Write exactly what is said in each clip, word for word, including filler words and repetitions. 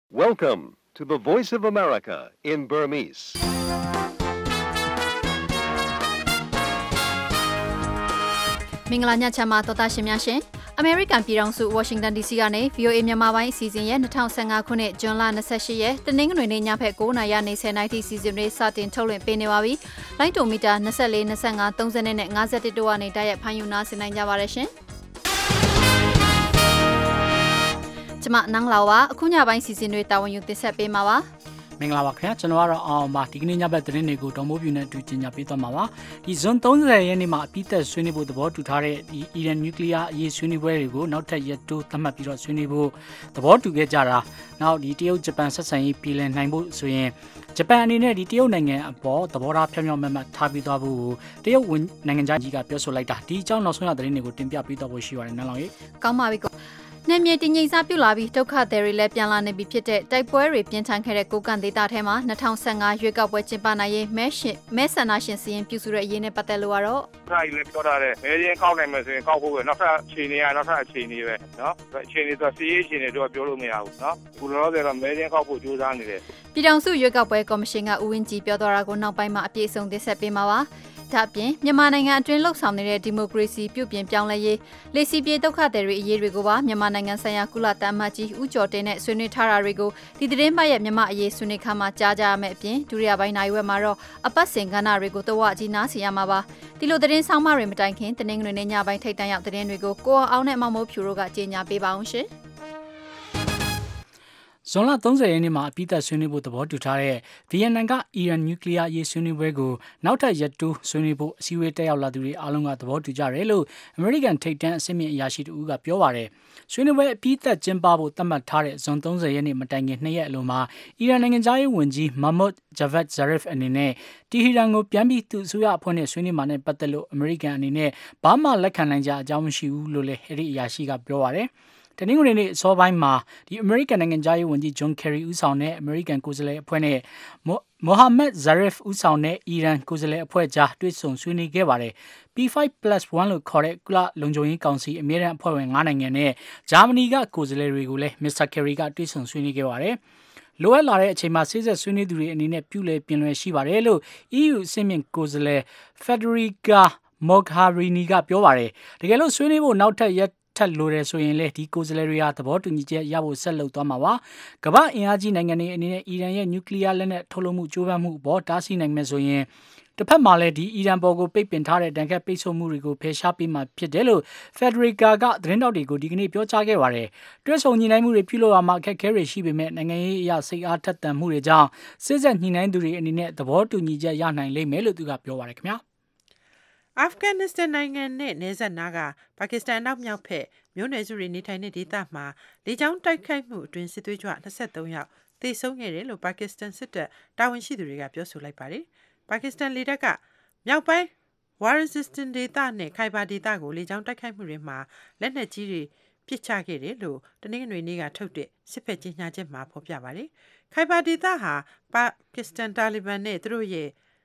Welcome to the Voice of America in Burmese. ။မင်္ဂလာညချမ်းပါတော်သားရှင်များရှင်။ American ပြည်ထောင်စု Washington ဒီ စီ ကနေ ဗီ အို အေ မြန်မာပိုင်းအစီအစဉ်ရဲ့twenty fifteenခုနှစ်ဇွန်လtwenty-eightရက်တနင်္ဂနွေနေ့ညဖက်nineနာရီနေtenနာရီစီစဉ်တွေစတင်ထုတ်လွှင့်ပေးနေပါပြီ။လိုင်းတိုမီတာtwenty-four, twenty-five, thirtyနဲ့fifty-oneတို့ကနေတိုက်ရိုက်ဖမ်းယူနားဆင်နိုင်ကြပါရရှင်။ကျမနန်းလာဝါအခုညပိုင်းစီစဉ်တွေတာဝန်ယူတင်ဆက်ပေးမှာပါမင်္ဂလာပါခင်ဗျာကျွန်တော်ကတော့အောင်ပါဒီကနေ့ညဘက်သတင်းတွေကိုဒေါ်မိုးပြူနဲ့အတူကြီးညာပေးသွားမှာပါဒီဇွန်thirtyရက်နေ့မှာအပြီးသက်ဆွေးနွေးဖို့သဘောတူထားတဲ့ဒီအီရန်နျူကလ িয়ার အရေးဆွေးနွေးပွဲတွေကိုနောက်ထပ်ရက်တိုးသတ်မှတ်ပြီးတော့ဆွေးနွေးဖို့သဘောတူခဲ့ကြတာနောက်ဒီတရုတ်ဂျပန်ဆက်ဆံရေးပြည်လည်နိုင်ဖို့ဆိုရင်ဂျပန်အနေနဲ့ဒီတရုတ်နိုင်ငံအပေါ်သဘောထားဖြောင်းဖြောင်းမတ်မတ်ထားပြီးသွားဖို့တရုတ်နိုင်ငံသားကြီးကပြောဆိုလိုက်တာဒီအကြောင်းနောက်ဆုံးရသတင်းတွေကိုတင်ပြပေးတော့ဖို့ရှိပါတယ်နန်းလောင်ရေကောင်းပါပြီနယ်မြေတည်ငြိမ်စားပြုလာပြီးဒုက္ခသည်တွေလည်းပြန်လာနေပြီဖြစ်တဲ့တိုက်ပွဲတွေပြင်းထန်ခဲ့တဲ့ကိုကန့်ဒေသထဲမှာtwenty fifteenရွေးကောက်ပွဲကျင်းပနိုင်ရေးမဲရှင်မဲဆန္ဒရှင်စီရင်ပြုစုတဲ့အရေးနဲ့ပတ်သက်လို့ကတော့ဒါကြီးလည်းပြောထားတယ်မဲရင်းကောက်နိုင်မယ်ဆိုရင်ကောက်ဖို့ပဲနောက်ထပ်အခြေအနေကနောက်ထပ်အခြေအနေပဲနော်အခြေအနေဆိုစီရေးအခြေအနေတော့ပြောလို့မရဘူးနော်အခုလောလောဆယ်တော့မဲရင်းကောက်ဖို့ကြိုးစားနေတယ်ပြည်ထောင်စုရွေးကောက်ပွဲကော်မရှင်ကဦးဝင်းကြည်ပြောသွားတာကိုနောက်ပိုင်းမှာအပြည့်အစုံသိဆက်ပေးမှာပါဒါ့အပြင်မြန်မာနိုင်ငံအတွင်းလှုပ်ဆောင်နေတဲ့ဒီမိုကရေစီပြုပြင်ပြောင်းလဲရေးလေစီပြေဒုက္ခသည်တွေအရေးတွေကိုပါမြန်မာနိုင်ငံဆိုင်ရာကုလသမဂ္ဂကြီးဦးကျော်တင်နဲ့ဆွေးနွေးထားတာတွေကိုဒီသတင်းပတ်ရဲ့မြန်မာအရေးဆွေးနွေးခန်းမှာကြားကြရမယ့်အပြင်ဒုတိယပိုင်းနိုင်ဝက်မှာတော့အပတ်စဉ်ကဏ္ဍတွေကိုတဝအကြီးနားစီရမှာပါဒီလိုသတင်းဆောင်မတွေမတိုင်ခင်တနင်္ဂနွေနေ့ညပိုင်းထိပ်တန်းရောက်သတင်းတွေကိုကိုအောင်နဲ့မောင်မိုးဖြူတို့ကကြေညာပေးပါအောင်ရှင်ဇွန်လthirtyရက်နေ့မှာအပြီးသက်ဆွေးနွေးဖို့သဘောတူထားတဲ့ဗီယက်နမ်ကအီရန်နျူကလ িয়ার ရေးဆွေးနွေးပွဲကိုနောက်ထပ်ရက်တိုးဆွေးနွေးဖို့အစည်းအဝေးတက်ရောက်လာသူတွေအားလုံးကသဘောတူကြတယ်လို့ American ထိပ်တန်းအဆင့်မြင့်အရာရှိတူကပြောပါတယ်။ဆွေးနွေးပွဲအပြီးသက်ကျင်းပဖို့သတ်မှတ်ထားတဲ့ဇွန်thirtyရက်နေ့မတိုင်ခင်နှစ်ရက်အလိုမှာအီရန်နိုင်ငံသားရေးဝန်ကြီး Mohammad Javad Zarif အနေနဲ့တီဟီရန်ကိုပြန်ပြီးသူ့အစိုးရအဖွဲ့နဲ့ဆွေးနွေးမှာနဲ့ပတ်သက်လို့ American အနေနဲ့ဘာမှလက်ခံနိုင်ကြအကြောင်းမရှိဘူးလို့လည်းအဲဒီအရာရှိကပြောပါတယ်။တနင်္ဂနွေနေ့အစောပိုင်းမှာဒီ American နိုင်ငံသားရေးဝန်ကြီး John Kerry ဦးဆောင်တဲ့ American ကိုယ်စားလှယ်အဖွဲ့နဲ့ Mohammad Zarif ဦးဆောင်တဲ့အီရန်ကိုယ်စားလှယ်အဖွဲ့ကြားတွေ့ဆုံဆွေးနွေးခဲ့ပါတယ်။ P five plus one လို့ခေါ်တဲ့ကုလလုံခြုံရေးကောင်စီအမြဲတမ်းအဖွဲ့ဝင်fiveနိုင်ငံနဲ့ဂျာမနီကကိုယ်စားလှယ်တွေကိုလည်း Mister Kerry ကတွေ့ဆုံဆွေးနွေးခဲ့ပါတယ်။လိုအပ်လာတဲ့အချိန်မှာစိစက်ဆွေးနွေးသူတွေအနေနဲ့ပြုလေပြင်လွယ်ရှိပါတယ်လို့ E U အဆင့်မြင့်ကိုယ်စားလှယ် Federica Mogherini ကပြောပါတယ်။တကယ်လို့ဆွေးနွေးဖို့နောက်ထပ်ရက်ထက်လိုတယ်ဆိုရင်လေဒီကိုယ်စားလှယ်တွေဟာသဘောတူညီချက်ရဖို့ဆက်လုပ်သွားမှာပါကမ္ဘာအင်အားကြီးနိုင်ငံတွေအနေနဲ့အီရန်ရဲ့နျူကလ িয়ার လက်နက်ထုတ်လုပ်မှုကြိုးပမ်းမှုအပေါ်တားဆီးနိုင်မယ်ဆိုရင်တစ်ဖက်မှာလည်းဒီအီရန်ပေါ်ကိုပိတ်ပင်ထားတဲ့တန်ခတ်ပိတ်ဆို့မှုတွေကိုဖယ်ရှားပေးမှဖြစ်တယ်လို့ Federica ကသတင်းတောက်တွေကိုဒီကနေ့ပြောကြားခဲ့ပါတယ်တွဲဆုံညှိနှိုင်းမှုတွေပြုလုပ်ရမှာအခက်အခဲတွေရှိပေမဲ့နိုင်ငံရေးအရစိတ်အားထက်သန်မှုတွေကြောင့်စစ်ဆက်ညှိနှိုင်းသူတွေအနေနဲ့သဘောတူညီချက်ရနိုင်လိမ့်မယ်လို့သူကပြောပါတယ်ခင်ဗျာအာဖဂန်နစ္စတန်နိုင်ငံနဲ့နယ်စပ်နားကပါကစ္စတန်နောက်မြောက်ဖက်မြို့နယ်စုတွေနေထိုင်တဲ့ဒေသမှာလေကြောင်းတိုက်ခိုက်မှုအတွင်းစစ်သွေးကြွtwenty-threeယောက်သေဆုံးခဲ့တယ်လို့ပါကစ္စတန်စစ်တပ်တာဝန်ရှိသူတွေကပြောဆိုလိုက်ပါတယ်။ပါကစ္စတန်လေတပ်ကမြောက်ပိုင်းဝါရန်စစ်တန်ဒေသနဲ့ခိုင်ဘာဒေသကိုလေကြောင်းတိုက်ခိုက်မှုတွေမှာလက်နက်ကြီးတွေပစ်ချခဲ့တယ်လို့တနင်္ဂနွေနေ့ကထုတ်တဲ့စစ်ဖက်ကြေညာချက်မှာဖော်ပြပါတယ်။ခိုင်ဘာဒေသဟာပါကစ္စတန်တာလီဘန်နဲ့သူတို့ရဲ့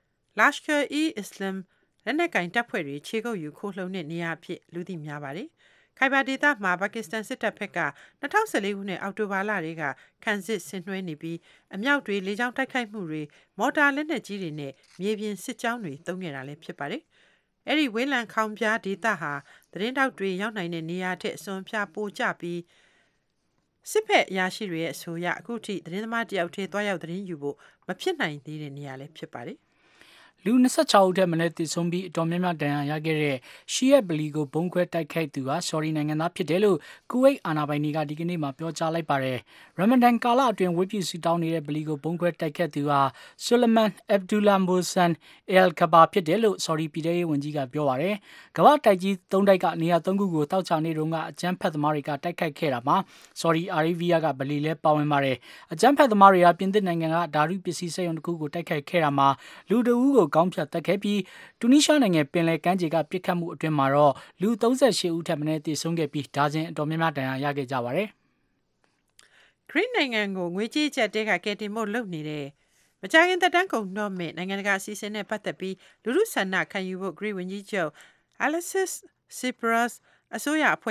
Lashkar-e-Islamလက်နက်ကင်တပ်ဖွဲ့တွေခြေကုပ်ယူခိုးလှုံတဲ့နေရာအဖြစ်လူသိများပါတယ်။ခိုင်ဘာဒေသမှာပါကစ္စတန်စစ်တပ်ဘက်ကtwenty fourteenခုနှစ်အောက်တိုဘာလတွေကခံစစ်ဆင်နွှဲနေပြီးအမြောက်တွေလေကြောင်းတိုက်ခိုက်မှုတွေမော်တာလက်နက်ကြီးတွေနဲ့မြေပြင်စစ်ကြောင်းတွေတုံးနေတာလည်းဖြစ်ပါတယ်။အဲဒီဝေးလံခေါင်ပြားဒေသဟာသတင်းတောက်တွေရောက်နိုင်တဲ့နေရာထက်အစွန်ဖျားပိုကျပြီးစစ်ဖက်အရာရှိတွေရဲ့အဆိုအရအခုထိသတင်းသမားတယောက်တည်းတွားရောက်သတင်းယူဖို့မဖြစ်နိုင်သေးတဲ့နေရာလည်းဖြစ်ပါတယ်။လူtwenty-sixဦးထက်မနည်းသေဆုံးပြီးအတော်များများဒဏ်ရာရခဲ့တဲ့ရှီယက်ဗလီကိုဘုံခွဲတိုက်ခိုက်သူဟာဆော်ဒီနိုင်ငံသားဖြစ်တယ်လို့ကူဝိတ်အာဏာပိုင်တွေကဒီကနေ့မှပြောကြားလိုက်ပါတယ်။ရမဒန်ကာလအတွင်းဝတ်ပြုဆုတောင်းနေတဲ့ဗလီကိုဘုံခွဲတိုက်ခိုက်သူဟာဆူလမန်အဗ်ဒူလာမိုဆန်အယ်ကဘာဖြစ်တယ်လို့ဆော်ဒီပြည်ထောင်ရေးဝန်ကြီးကပြောပါတယ်။ကမ္ဘာတိုက်ကြီးသုံးတိုက်ကနေရာသုံးခုကိုတောက်ချနေတုန်းကအကြမ်းဖက်သမားတွေကတိုက်ခိုက်ခဲ့တာမှာဆော်ဒီအာရေးဗီးယားကဗလီလဲပါဝင်ပါတယ်။အကြမ်းဖက်သမားတွေကပြင်သစ်နိုင်ငံကဓာတုပစ္စည်းစက်ရုံတစ်ခုကိုတိုက်ခိုက်ခဲ့တာမှာလူတအူးကိုကောင်းဖြတ်တက်ခဲ့ပြီးတူနီးရှားနိုင်ငံပင်လယ်ကမ်းခြေကပြစ်ခတ်မှုအတွင်းမှာတော့လူthirty-eightဦးထက်မနည်းသေဆုံးခဲ့ပြီးဒါဇင်အတော်များများဒဏ်ရာရခဲ့ကြပါတယ်။ဂရိနိုင်ငံကိုငွေကြေးကျပ်တဲကကယ်တင်ဖို့လုပ်နေတဲ့မကြာခင်သက်တမ်းကုန်တော့မဲ့နိုင်ငံတကာအစီအစဉ်နဲ့ပတ်သက်ပြီးလူထုဆန္ဒခံယူဖို့ဂရိဝန်ကြီးချုပ် Alexis Tsipras အစိုးရအဖွဲ့ရဲ့ပ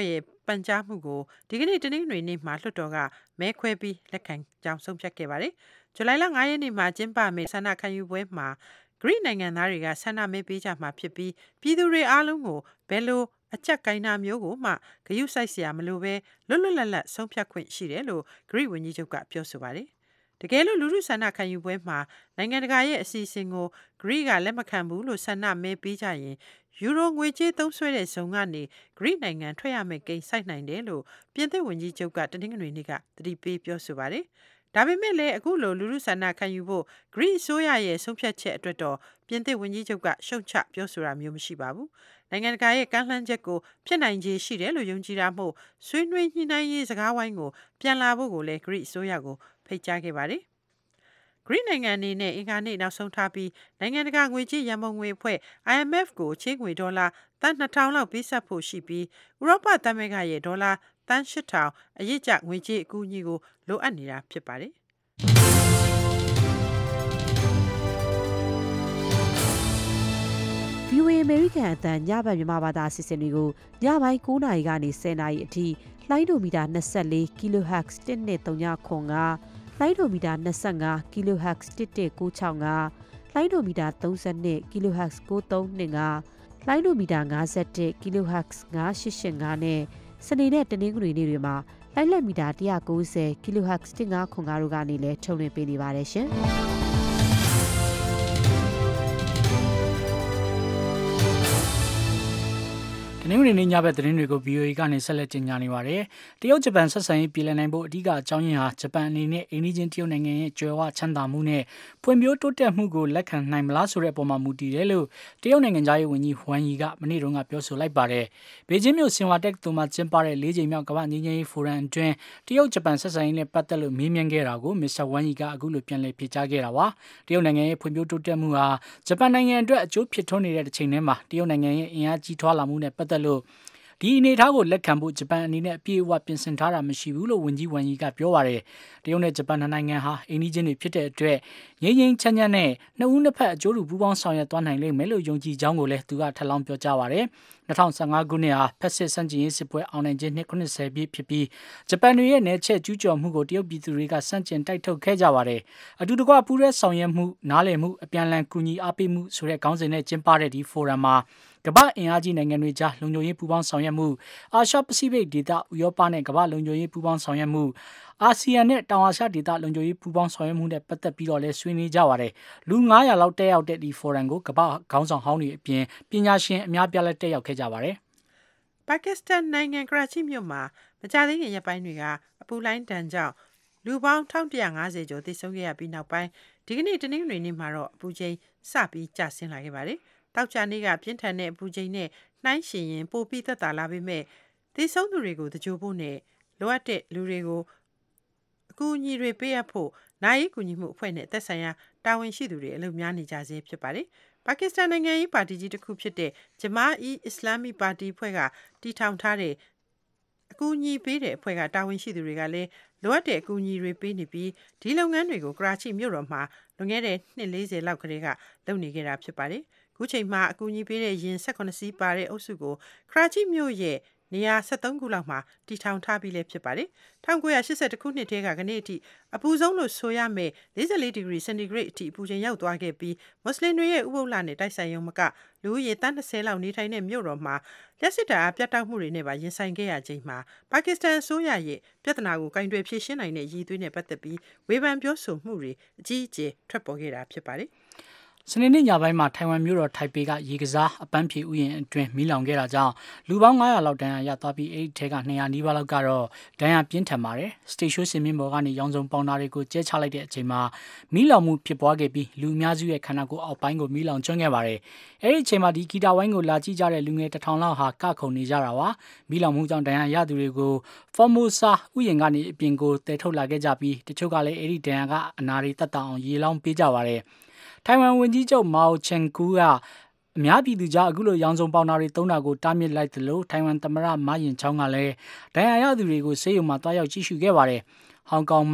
ပန်ကြားမှုကိုဒီကနေ့တနင်္ဂနွေနေ့မှာလွှတ်တော်ကမဲခွဲပြီးလက်ခံကြောင်းဆုံးဖြတ်ခဲ့ပါတယ်။ဇူလိုင်လ၅ရက်နေ့မှာကျင်းပမယ့်ဆန္ဒခံယူပွဲမှာဂရိနိုင်ငံသားတွေကဆန္ဒမဲပေးကြမှာဖြစ်ပြီးပြည်သူတွေအားလုံးကိုဘယ်လိုအချက်ကိုင်းနာမျိုးကိုမှဂရုစိုက်စရာမလိုပဲလွတ်လွတ်လပ်လပ်ဆုံးဖြတ်ခွင့်ရှိတယ်လို့ဂရိဝန်ကြီးချုပ်ကပြောဆိုပါတယ်။တကယ်လို့လူထုဆန္ဒခံယူပွဲမှာနိုင်ငံတကာရဲ့အစီအစဉ်ကိုဂရိကလက်မခံဘူးလို့ဆန္ဒမဲပေးကြရင်ယူရိုငွေကြေးသုံးစွဲတဲ့ဇုံကနေဂရိနိုင်ငံထွက်ရမယ့်ကိန်းစိုက်နိုင်တယ်လို့ပြင်သစ်ဝန်ကြီးချုပ်ကတနင်္ဂနွေနေ့ကသတိပေးပြောဆိုပါတယ်။ဒါပေမဲ့လည်းအခုလိုလူထုဆန္ဒခံယူဖို့ဂရိအစိုးရရဲ့ဆုံးဖြတ်ချက်အတွက်တော့ပြင်သစ်ဝန်ကြီးချုပ်ကရှုတ်ချပြောဆိုတာမျိုးမရှိပါဘူး။နိုင်ငံတကာရဲ့ကမ်းလှမ်းချက်ကိုဖြစ်နိုင်ခြေရှိတယ်လို့ယုံကြည်တာမို့ဆွေးနွေးညှိနှိုင်းရေးစကားဝိုင်းကိုပြန်လာဖို့ကိုလည်းဂရိအစိုးရကိုဖိတ်ကြားခဲ့ပါတယ်။ဂရိနိုင်ငံအနေနဲ့အင်္ဂါနေ့နောက်ဆုံးထားပြီးနိုင်ငံတကာငွေကြေးရန်ပုံငွေအဖွဲ့ I M F ကိုချေးငွေဒေါ်လာသန်းနှစ်ထောင်လောက်ပေးဆက်ဖို့ရှိပြီးဥရောပသမဂ္ဂရဲ့ဒေါ်လာသန်းရှစ်ထောင်အရစ်ကျငွေကြေးအကူအညီကိုလိုအပ်နေတာဖြစ်ပါတယ်။ဗီအိုအေ American အသံညဘက်မြန်မာဘာသာအစီအစဉ်တွေကိုညပိုင်း၉နာရီကနေ၁၀နာရီအထိလိုင်းဒိုမီတာ24 kilohertz တစ်နှစ်သုံးညခွန်ကလိုင်းဒိုမီတာ25 kilohertz တစ်တစ်ကို၆ငါလိုင်းဒိုမီတာ32 kilohertz ကိုသုံးနှစ်ငါလိုင်းဒိုမီတာ51 kilohertz ငါရှစ်ရှစ်ငါနဲ့စနေနဲ့တနင်္ဂနွေနေ့တွေမှာလိုင်းလက်မီတာ၁၉၀ kilohertz တစ်ငါခွန်ကားတို့ကနေလည်းထုတ်လွှင့်ပေးနေပါတယ်ရှင်။တနင်္ဂနွေနေ့ညဘက်သတင်းတွေကို ဗီအိုအေ ကနေဆက်လက်တင်ပြနေပါတယ်။တရုတ်ဂျပန်ဆက်ဆံရေးပြည်လည်နိုင်ဖို့အဓိကအကြောင်းရင်းဟာဂျပန်အနေနဲ့အိန္ဒိယတရုတ်နိုင်ငံရဲ့ကြွယ်ဝချမ်းသာမှုနဲ့ဖွံ့ဖြိုးတိုးတက်မှုကိုလက်ခံနိုင်မလားဆိုတဲ့အပေါ်မှာမူတည်တယ်လို့တရုတ်နိုင်ငံသားရေးဝန်ကြီးဝမ်ယီကမနေ့တုန်းကပြောဆိုလိုက်ပါတယ်။ဘေကျင်းမြို့ဆင်ဟွာတက္ကသိုလ်မှာကျင်းပတဲ့လေးကြိမ်မြောက်ကမ္ဘာငြိမ်းချမ်းရေးဖိုရမ်အတွင်းတရုတ်ဂျပန်ဆက်ဆံရေးနဲ့ပတ်သက်လို့မေးမြန်းခဲ့တာကိုမစ္စတာဝမ်ယီကအခုလိုပြန်လည်ဖြေကြားခဲ့တာပါ။တရုတ်နိုင်ငံရဲ့ဖွံ့ဖြိုးတိုးတက်မှုဟာဂျပန်နိုင်ငံအတွက်အကျိုးဖြစ်ထွန်းနေတဲ့တစ်ချိန်တည်းမှာတရုတ်နိုင်ငံရဲ့အင်အားကြီးထွားလာမှုနဲ့ပတ်သက်လို့ဒီအနေထားကိုလက်ခံဖို့ဂျပန်အနေနဲ့အပြည့်အဝပြင်ဆင်ထားတာမရှိဘူးလို့ဝန်ကြီးဝမ်ယီကပြောပါတယ်။တရုတ်နဲ့ဂျပန်နိုင်ငံဟာအိန္ဒိချင်းတွေဖြစ်တဲ့အတွက်ငြိမ်းငြိမ်းချမ်းချမ်းနဲ့နှစ်ဦးနှစ်ဖက်အကျိုးတူပူးပေါင်းဆောင်ရွက်သွားနိုင်လိမ့်မယ်လို့ယုံကြည်ကြောင်းကိုလည်းသူကထပ်လောင်းပြောကြားပါတယ်။၂၀၁၅ခုနှစ်ဟာဖက်စစ်စန့်ကျင်ရေးစစ်ပွဲအောင်နိုင်ခြင်းနှစ်၇၀ပြည့်ဖြစ်ပြီးဂျပန်တွေရဲ့နယ်ချဲ့ကျူးကျော်မှုကိုတရုတ်ပြည်သူတွေကစန့်ကျင်တိုက်ထုတ်ခဲ့ကြပါတယ်။အတူတကွပူးရဲဆောင်ရွက်မှုနားလည်မှုအပြန်အလှန်ကူညီအားပေးမှုဆိုတဲ့ခေါင်းစဉ်နဲ့ကျင်းပတဲ့ဒီဖိုရမ်မှာကမ္ဘာအင်အားကြီးနိုင်ငံတွေကြားလုံခြုံရေးပူးပေါင်းဆောင်ရွက်မှုအာရှပစိဖိတ်ဒေသဥရောပနဲ့ကမ္ဘာလုံခြုံရေးပူးပေါင်းဆောင်ရွက်မှုအာဆီယံနဲ့တောင်အာရှဒေသလုံခြုံရေးပူးပေါင်းဆောင်ရွက်မှုနဲ့ပတ်သက်ပြီးတော့လဲဆွေးနွေးကြပါတယ်လူ၅၀၀လောက်တက်ရောက်တဲ့ဒီဖိုရမ်ကိုကမ္ဘာခေါင်းဆောင်ဟောင်းတွေအပြင်ပညာရှင်အများပြားလဲတက်ရောက်ခဲ့ကြပါတယ်ပါကစ္စတန်နိုင်ငံကရာချိမြို့မှာမကြာသေးခင်ရက်ပိုင်းတွေကအပူလိုင်းတန်ကြောင့်လူပေါင်း၁၁၅၀ကျော်သေဆုံးခဲ့ရပြီးနောက်ပိုင်းဒီကနေ့တနင်္ဂနွေနေ့မှာတော့အပူချိန်စပြီးကျဆင်းလာခဲ့ပါတယ်တောက်ချာနေ့ကပြင်းထန်တဲ့အပူချိန်နဲ့နှိုင်းယှဉ်ရင်ပိုပြီးသက်သာလာပေမဲ့သေဆုံးသူတွေကိုတကြိုဖို့နဲ့လိုအပ်တဲ့လူတွေကိုအကူအညီတွေပေးအပ်ဖို့နိုင်ရေးကူညီမှုအဖွဲ့နဲ့သက်ဆိုင်ရာတာဝန်ရှိသူတွေအလုပ်များနေကြဆဲဖြစ်ပါတယ်။ပါကစ္စတန်နိုင်ငံရေးပါတီကြီးတစ်ခုဖြစ်တဲ့ဂျမာအီအစ္စလာမီပါတီအဖွဲ့ကတည်ထောင်ထားတဲ့အကူအညီပေးတဲ့အဖွဲ့ကတာဝန်ရှိသူတွေကလည်းလိုအပ်တဲ့အကူအညီတွေပေးနေပြီးဒီလုပ်ငန်းတွေကိုကရာချိမြို့တော်မှာလွန်ခဲ့တဲ့နှစ်၄၀လောက်ကတည်းကလုပ်နေခဲ့တာဖြစ်ပါတယ်။ခုချိန်မှာအကူအညီပေးတဲ့ရင်၁၈စီးပါတဲ့အုပ်စုကိုကရာချိမြို့ရဲ့နေရာ၁၃ခုလောက်မှာတည်ထောင်ထားပြီးလည်းဖြစ်ပါတယ်။၁၉၈၁ခုနှစ်တည်းကကနေ့အထိအပူဆုံးလို့ဆိုရမယ်၄၄ဒီဂရီစင်တီဂရိတ်အထိအပူချိန်ရောက်သွားခဲ့ပြီးမွတ်စလင်တွေရဲ့ဥပုသ်လနဲ့တိုက်ဆိုင်ရုံမကလူဦးရေတန်း၂၀လောက်နေထိုင်တဲ့မြို့တော်မှာလက်စစ်တာအပြတ်တောက်မှုတွေနဲ့ပါရင်ဆိုင်ခဲ့ရချိန်မှာပါကစ္စတန်အစိုးရရဲ့ပြဿနာကိုကင်တွယ်ဖြေရှင်းနိုင်တဲ့ရည်သွေးနဲ့ပတ်သက်ပြီးဝေဖန်ပြောဆိုမှုတွေအကြီးအကျယ်ထွက်ပေါ်ခဲ့တာဖြစ်ပါတယ်။စနေနေ့ညပိုင်းမှာထိုင်ဝမ်မြို့တော်ထိုက်ပေကရေကစားအပန်းဖြေဥယျာဉ်အတွင်းမီးလောင်ခဲ့တာကြောင့်လူပေါင်း၅၀၀လောက်ဒဏ်ရာရသွားပြီးအဲ့ဒီထဲက၂၀၀နီးပါးလောက်ကတော့ဒဏ်ရာပြင်းထန်ပါတယ်။စတေရှိုးစင်မြင့်ပေါ်ကနေရောင်စုံပေါင်တာတွေကိုကျဲချလိုက်တဲ့အချိန်မှာမီးလောင်မှုဖြစ်ပွားခဲ့ပြီးလူအများစုရဲ့ခန္ဓာကိုယ်အောက်ပိုင်းကိုမီးလောင်ကျွမ်းခဲ့ပါတယ်။အဲ့ဒီအချိန်မှာဒီဂီတာဝိုင်းကိုလာကြည့်ကြတဲ့လူငယ်တစ်ထောင်လောက်ဟာကခုန်နေကြတာပါ။မီးလောင်မှုကြောင့်ဒဏ်ရာရသူတွေကိုဖော်မိုဆာဥယျာဉ်ကနေအပြင်ကိုတည်ထုတ်လာခဲ့ကြပြီးတချို့ကလည်းအဲ့ဒီဒဏ်ရာကအနာတွေတက်တောင်အောင်ရေလောင်းပေးကြပါတယ်။ထိုင်ဝမ်ဝန်ကြီးချုပ်မောင်ချန်ကူကအများပြည်သူကြားအခုလိုရောင်စုံပေါင်တာတွေတုံးတာကိုတားမြစ်လိုက်သလိုထိုင်ဝမ်သမ္မတမယင်ချောင်းကလည်းဒဏ်ရာရသူတွေကိုဆေးရုံမှာတွားရောက်ကြည့်ရှုခဲ့ပါတယ်။ဟောင်ကောင်မှာ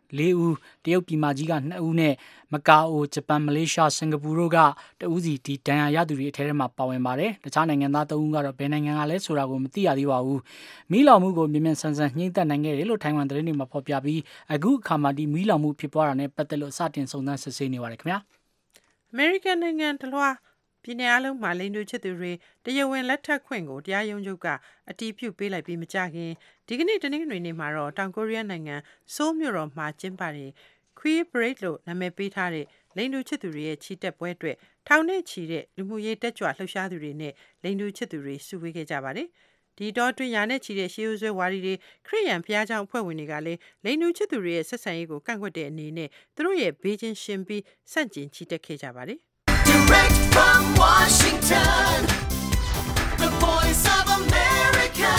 လေးဦးတရုတ်ပြည်မကြီးကနှစ်ဦးနဲ့မကာအိုဂျပန်မလေးရှားစင်ကာပူတို့ကတဦးစီဒီဒဏ်ရာရသူတွေအထက်ထဲမှာပါဝင်ပါတယ်တခြားနိုင်ငံသားသုံးဦးကတော့ဘယ်နိုင်ငံကလဲဆိုတာကိုမသိရသေးပါဘူးမီးလောင်မှုကိုမြင်မြန်ဆန်ဆန်နှိမ့်သက်နိုင်ခဲ့တယ်လို့ထိုင်ဝမ်သတင်းတွေမှာဖော်ပြပြီးအခုအခါမှာဒီမီးလောင်မှုဖြစ်ပွားတာနဲ့ပတ်သက်လို့စတင်စုံစမ်းစစ်ဆေးနေပါတယ်ခင်ဗျာအမေရိကန်နိုင်ငံတလွှာပြည်내အလုံးမှာလိင်တူချစ်သူတွေတရားဝင်လက်ထပ်ခွင့်ကိုတရားရုံးချုပ်ကအတည်ပြုပေးလိုက်ပြီးမကြခင်ဒီကနေ့တနင်္ဂနွေနေ့မှာတော့တောင်ကိုရီးယားနိုင်ငံဆိုးမြို့တော်မှာကျင်းပတဲ့ Queer Parade လို့နာမည်ပေးထားတဲ့လိင်တူချစ်သူတွေရဲ့ချီတက်ပွဲအတွက်ထောင်နဲ့ချီတဲ့လူမှုရေးတက်ကြွလှုပ်ရှားသူတွေနဲ့လိင်တူချစ်သူတွေစုဝေးခဲ့ကြပါတယ်ဒီတော့တွင်ရာနဲ့ချီတဲ့ရှေးဦးဆွဲဝါဒီတွေခရစ်ယာန်ဘုရားကျောင်းအဖွဲ့ဝင်တွေကလည်းလိင်တူချစ်သူတွေရဲ့ဆက်ဆံရေးကိုကန့်ကွက်တဲ့အနေနဲ့သူတို့ရဲ့ဘေးချင်းရှင်ပြီးဆန့်ကျင်ချီတက်ခဲ့ကြပါတယ် Direct from Washington, the voice of America,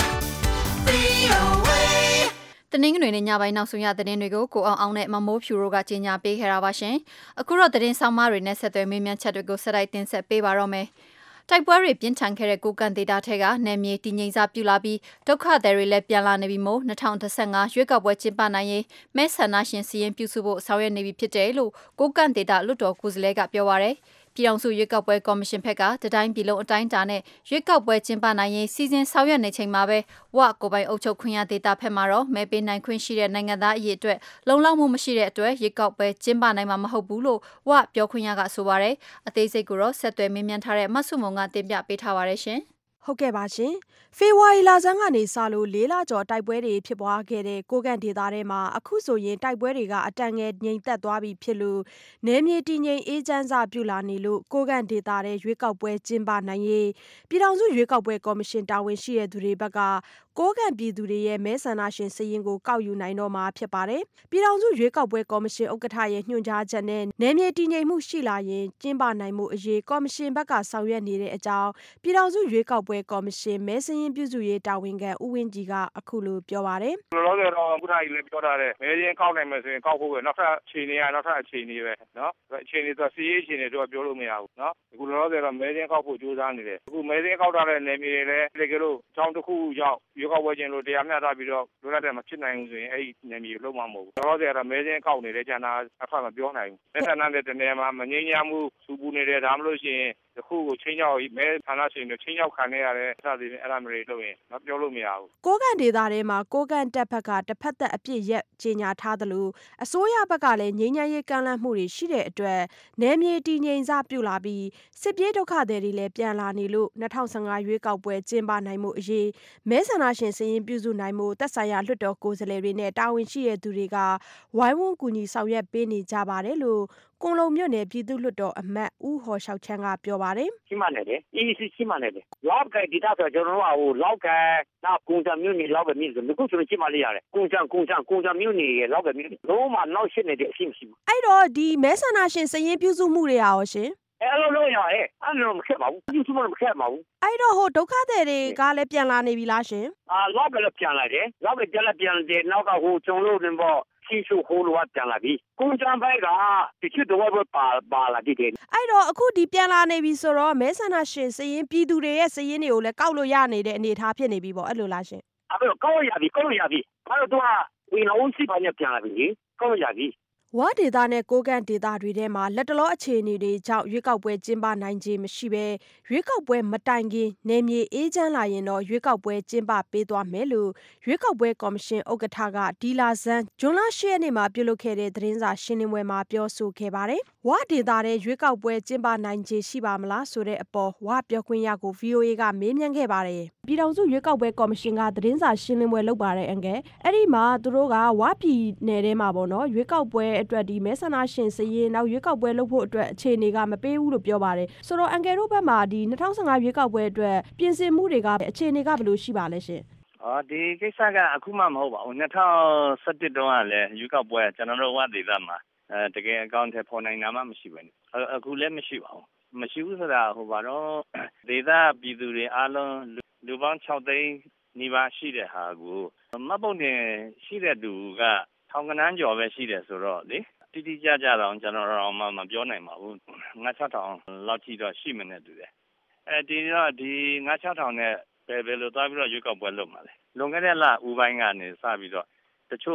V O A တနင်္ဂနွေနေ့ညပိုင်းနောက်ဆုံးရသတင်းတွေကိုကိုအောင်အောင်နဲ့မမိုးဖြူတို့ကကြီးညာပေးခဲ့တာပါရှင်အခုတော့သတင်းဆောင်မတွေနဲ့ဆက်သွယ်မေးမြန်းချက်တွေကိုဆက်တိုက်တင်ဆက်ပေးပါတော့မယ်တိုက်ပွဲတွေပြင်းထန်ခဲ့တဲ့ကိုကန်ဒေတာထက်ကနယ်မြေတည်ငြိမ်စားပြုလာပြီးဒုက္ခသည်တွေလည်းပြန်လာနေပြီမို့၂၀၁၅ရွေးကောက်ပွဲကျင်းပနိုင်ရေးမဲဆန္ဒရှင်စီရင်ပြုစုဖို့ဆောင်ရွက်နေပြီဖြစ်တယ်လို့ကိုကန်ဒေတာလွတ်တော်ကိုယ်စားလှယ်ကပြောပါရယ်ပြည်ထောင်စုရွေးကောက်ပွဲကော်မရှင်ဘက်ကတတိုင်းပြည်လုံးအတိုင်းအတာနဲ့ရွေးကောက်ပွဲကျင်းပနိုင်ရေးစီစဉ်ဆောင်ရွက်နေချိန်မှာပဲဝကိုပိုင်အုပ်ချုပ်ခွင့်ရဒေတာဖက်မှာတော့မဲပေးနိုင်ခွင့်ရှိတဲ့နိုင်ငံသားအရေးအတွက်လုံလောက်မှုမရှိတဲ့အတွက်ရွေးကောက်ပွဲကျင်းပနိုင်မှာမဟုတ်ဘူးလို့ဝပြောခွင့်ရကဆိုပါရယ်အသေးစိတ်ကိုတော့ဆက်သွယ်မေးမြန်းထားတဲ့မဆုမုံကတင်ပြပေးထားပါရရှင်ဟုတ်ကဲ့ပါရှင်ဖေဖော်ဝါရီလဆန်းကနေစလို့လေးလကျော်တိုက်ပွဲတွေဖြစ်ပွားခဲ့တဲ့ကိုကန့်ဒေသထဲမှာအခုဆိုရင်တိုက်ပွဲတွေကအတန်ငယ်ငြိမ်သက်သွားပြီဖြစ်လို့နယ်မြေတည်ငြိမ်အေးချမ်းစပြုလာနေလို့ကိုကန့်ဒေသထဲရွေးကောက်ပွဲကျင်းပနိုင်ရေးပြည်ထောင်စုရွေးကောက်ပွဲကော်မရှင်တာဝန်ရှိတဲ့သူတွေဘက်ကကိုကန့်ပြည်သူတွေရဲ့မဲဆန္ဒရှင်စည်ရင်ကိုကောက်ယူနိုင်တော့မှာဖြစ်ပါတယ်ပြည်ထောင်စုရွေးကောက်ပွဲကော်မရှင်ဥက္ကဋ္ဌရဲ့ညွှန်ကြားချက်နဲ့နယ်မြေတည်ငြိမ်မှုရှိလာရင်ကျင်းပနိုင်မှုအရေးကော်မရှင်ဘက်ကဆောင်ရွက်နေတဲ့အကြောင်းပြည်ထောင်စုရွေးကောက်ပွဲကော်မရှင်မဲစရင်ပြုစုရေးတာဝန်ခံဦးဝင်းကြီးကအခုလိုပြောပါတယ်။လောလောဆယ်တော့ဥက္ကဋ္ဌကြီးလည်းပြောထားတယ်။မဲရင်းကောက်နိုင်မယ်ဆိုရင်ကောက်ဖို့ပဲနောက်ထပ်အခြေအနေကနောက်ထပ်အခြေအနေပဲနော်။အခြေအနေဆိုစီးရေးအခြေအနေတော့ပြောလို့မရဘူးနော်။အခုလောလောဆယ်တော့မဲရင်းကောက်ဖို့ကြိုးစားနေတယ်။အခုမဲရင်းကောက်ထားတဲ့နယ်မြေတွေလည်းတကယ်လို့အကြောင်းတစ်ခုကြောင့်ရွေးကောက်ပွဲကျင်းလို့တရားမျှတပြီးတော့လွတ်လပ်တဲ့မဖြစ်နိုင်ဘူးဆိုရင်အဲ့ဒီနယ်မြေကိုလုံးဝမဟုတ်ဘူး။လောလောဆယ်ကတော့မဲရင်းကောက်နေတဲ့ကျန်တာအဖတ်မပြောနိုင်ဘူး။မဲဆန္ဒတဲ့တနေရာမှာမငြိမ်းချမ်းမှုစူပူနေတယ်ဒါမှမဟုတ်ရှင်တခုကိုချင်းချောက်မဲဌာနရှင်တွေချင်းချောက်ခံနေရတယ်စသည်ဖြင့်အဲ့ဒါမျိုးတွေလုပ်ရင်မပြောလို့မရဘူးကိုကန့်ဒေသထဲမှာကိုကန့်တပ်ဘက်ကတစ်ဖက်သက်အပြစ်ရက်ကြေညာထားသလိုအစိုးရဘက်ကလည်းငြိမ်းချမ်းရေးကမ်းလှမ်းမှုတွေရှိတဲ့အတွက်နယ်မြေတည်ငြိမ်စပြုလာပြီးစစ်ပြေးဒုက္ခသည်တွေလည်းပြန်လာနေလို့၂၀၁၅ရွေးကောက်ပွဲကျင်းပနိုင်မှုအရေးမဲဆန္ဒရှင်စည်ရင်ပြုစုနိုင်မှုသက်ဆိုင်ရာလွှတ်တော်ကိုယ်စားလှယ်တွေနဲ့တာဝန်ရှိတဲ့သူတွေကဝိုင်းဝန်းကူညီဆောင်ရွက်ပေးနေကြပါတယ်လို့ကွန်လုံမြို့နယ်ပြည်သူ့လွှတ်တော်အမတ်ဦးဟော်လျှောက်ချမ်းကပြောပါတယ်ရှိမှလည်းလေ E C ရှိမှလည်းလေလောက်ကဒီတာဆိုကျွန်တော်တို့ကဟိုလောက်ကနောက်ကုန်းချမြို့နယ်လောက်ပဲမြင်ဆိုအခုဆိုရင်ရှိမှလေးရတယ်ကုန်းချကုန်းချကုန်းချမြို့နယ်ရဲ့လောက်ပဲမြင်လုံးဝနောက်ရှိနေတဲ့အရှိမရှိဘူးအဲ့တော့ဒီမဲဆန္ဒရှင်စည်ရင်ပြုစုမှုတွေရောရှင်အဲ့လိုလို့ရရဲ့အဲ့လိုမခက်ပါဘူးပြုစုမှုမခက်ပါဘူးအဲ့တော့ဟိုဒုက္ခသည်တွေကလည်းပြန်လာနေပြီလားရှင်အာလောက်ကလည်းပြန်လာတယ်လောက်ကပြန်လာပြန်တယ်နောက်ကဟိုကျွန်တော်တို့ပေါ့ရှိရှိဟိုလိုပြန်လာပြီကုန်းချဘက်ကတချို့တော့ပါပါလာတယ်အဲ့တော့အခုဒီပြန်လာနေပြီဆိုတော့မဲဆန္ဒရှင်စည်ရင်ပြည်သူတွေရဲ့စည်ရင်တွေကိုလည်းကောက်လို့ရနေတဲ့အနေအထားဖြစ်နေပြီပေါ့အဲ့လိုလားရှင်အဲ့တော့ကောက်ရပြီကောက်ရပြီအဲ့တော့ဝင်အောင်စီပါညပြန်လာပြီကောက်ရပြီဝါဒေသနဲ့ကိုကန့်ဒေသတွေထဲမှာလက်တလောအခြေအနေတွေကြောင့်ရွေးကောက်ပွဲကျင်းပနိုင်ခြင်းမရှိဘဲရွေးကောက်ပွဲမတိုင်ခင်နယ်မြေအေးချမ်းလာရင်တော့ရွေးကောက်ပွဲကျင်းပပေးသွားမယ်လို့ရွေးကောက်ပွဲကော်မရှင်ဥက္ကဋ္ဌကဒီလာဇန်ဇွန်လ၈ရက်နေ့မှာပြုလုပ်ခဲ့တဲ့သတင်းစာရှင်းလင်းပွဲမှာပြောဆိုခဲ့ပါတယ်။ဝါဒေသထဲရွေးကောက်ပွဲကျင်းပနိုင်ခြင်းရှိပါမလားဆိုတဲ့အပေါ်ဝါပြောခွင့်ရကို ဗွီအိုအေ ကမေးမြန်းခဲ့ပါတယ်။ပြည်ထောင်စုရွေးကောက်ပွဲကော်မရှင်ကသတင်းစာရှင်းလင်းပွဲလုပ်ပါတယ်အန်ကယ်။အဲ့ဒီမှာသူတို့ကဝါပြည်နယ်ထဲမှာပေါ့နော်ရွေးကောက်ပွဲအတွက်ဒီမဲဆန္ဒရှင်စရင်နောက်ရွေးကောက်ပွဲလုပ်ဖို့အတွက်အခြေအနေကမပေးဘူးလို့ပြောပါတယ်ဆိုတော့အန်ကယ်တို့ဘက်မှာဒီ၂၀၁၅ရွေးကောက်ပွဲအတွက်ပြင်ဆင်မှုတွေကအခြေအနေကဘယ်လိုရှိပါလဲရှင်အော်ဒီကိစ္စကအခုမှမဟုတ်ပါဘူး၂၀၁၁တုန်းကလည်းရွေးကောက်ပွဲကျွန်တော်တို့ဝဒေသမှာအဲတကယ်အကောင့်ထဲပေါ်နိုင်တာမှမရှိပါဘူးအခုလည်းမရှိပါဘူးမရှိဘူးဆိုတာဟိုပါတော့ဒေသပြည်သူတွေအားလုံးလူပေါင်း၆သိန်းနီးပါးရှိတဲ့ဟာကိုမှတ်ပုံတင်ရှိတဲ့သူကထောင်ကနန်းကျော်ပဲရှိတယ်ဆိုတော့လေတိတိကျကျတော့ကျွန်တော်တို့မှမပြောနိုင်ပါဘူးငါး ၆ထောင်လောက်ထိတော့ရှိမနေတူတယ်အဲဒီတော့ဒီငါး ၆ထောင်နဲ့ဘယ်ဘယ်လိုသွားပြီးတော့ရွေးကောက်ပွဲလုပ်မှာလဲလွန်ခဲ့တဲ့လဦးပိုင်းကနေစပြီးတော့တချို့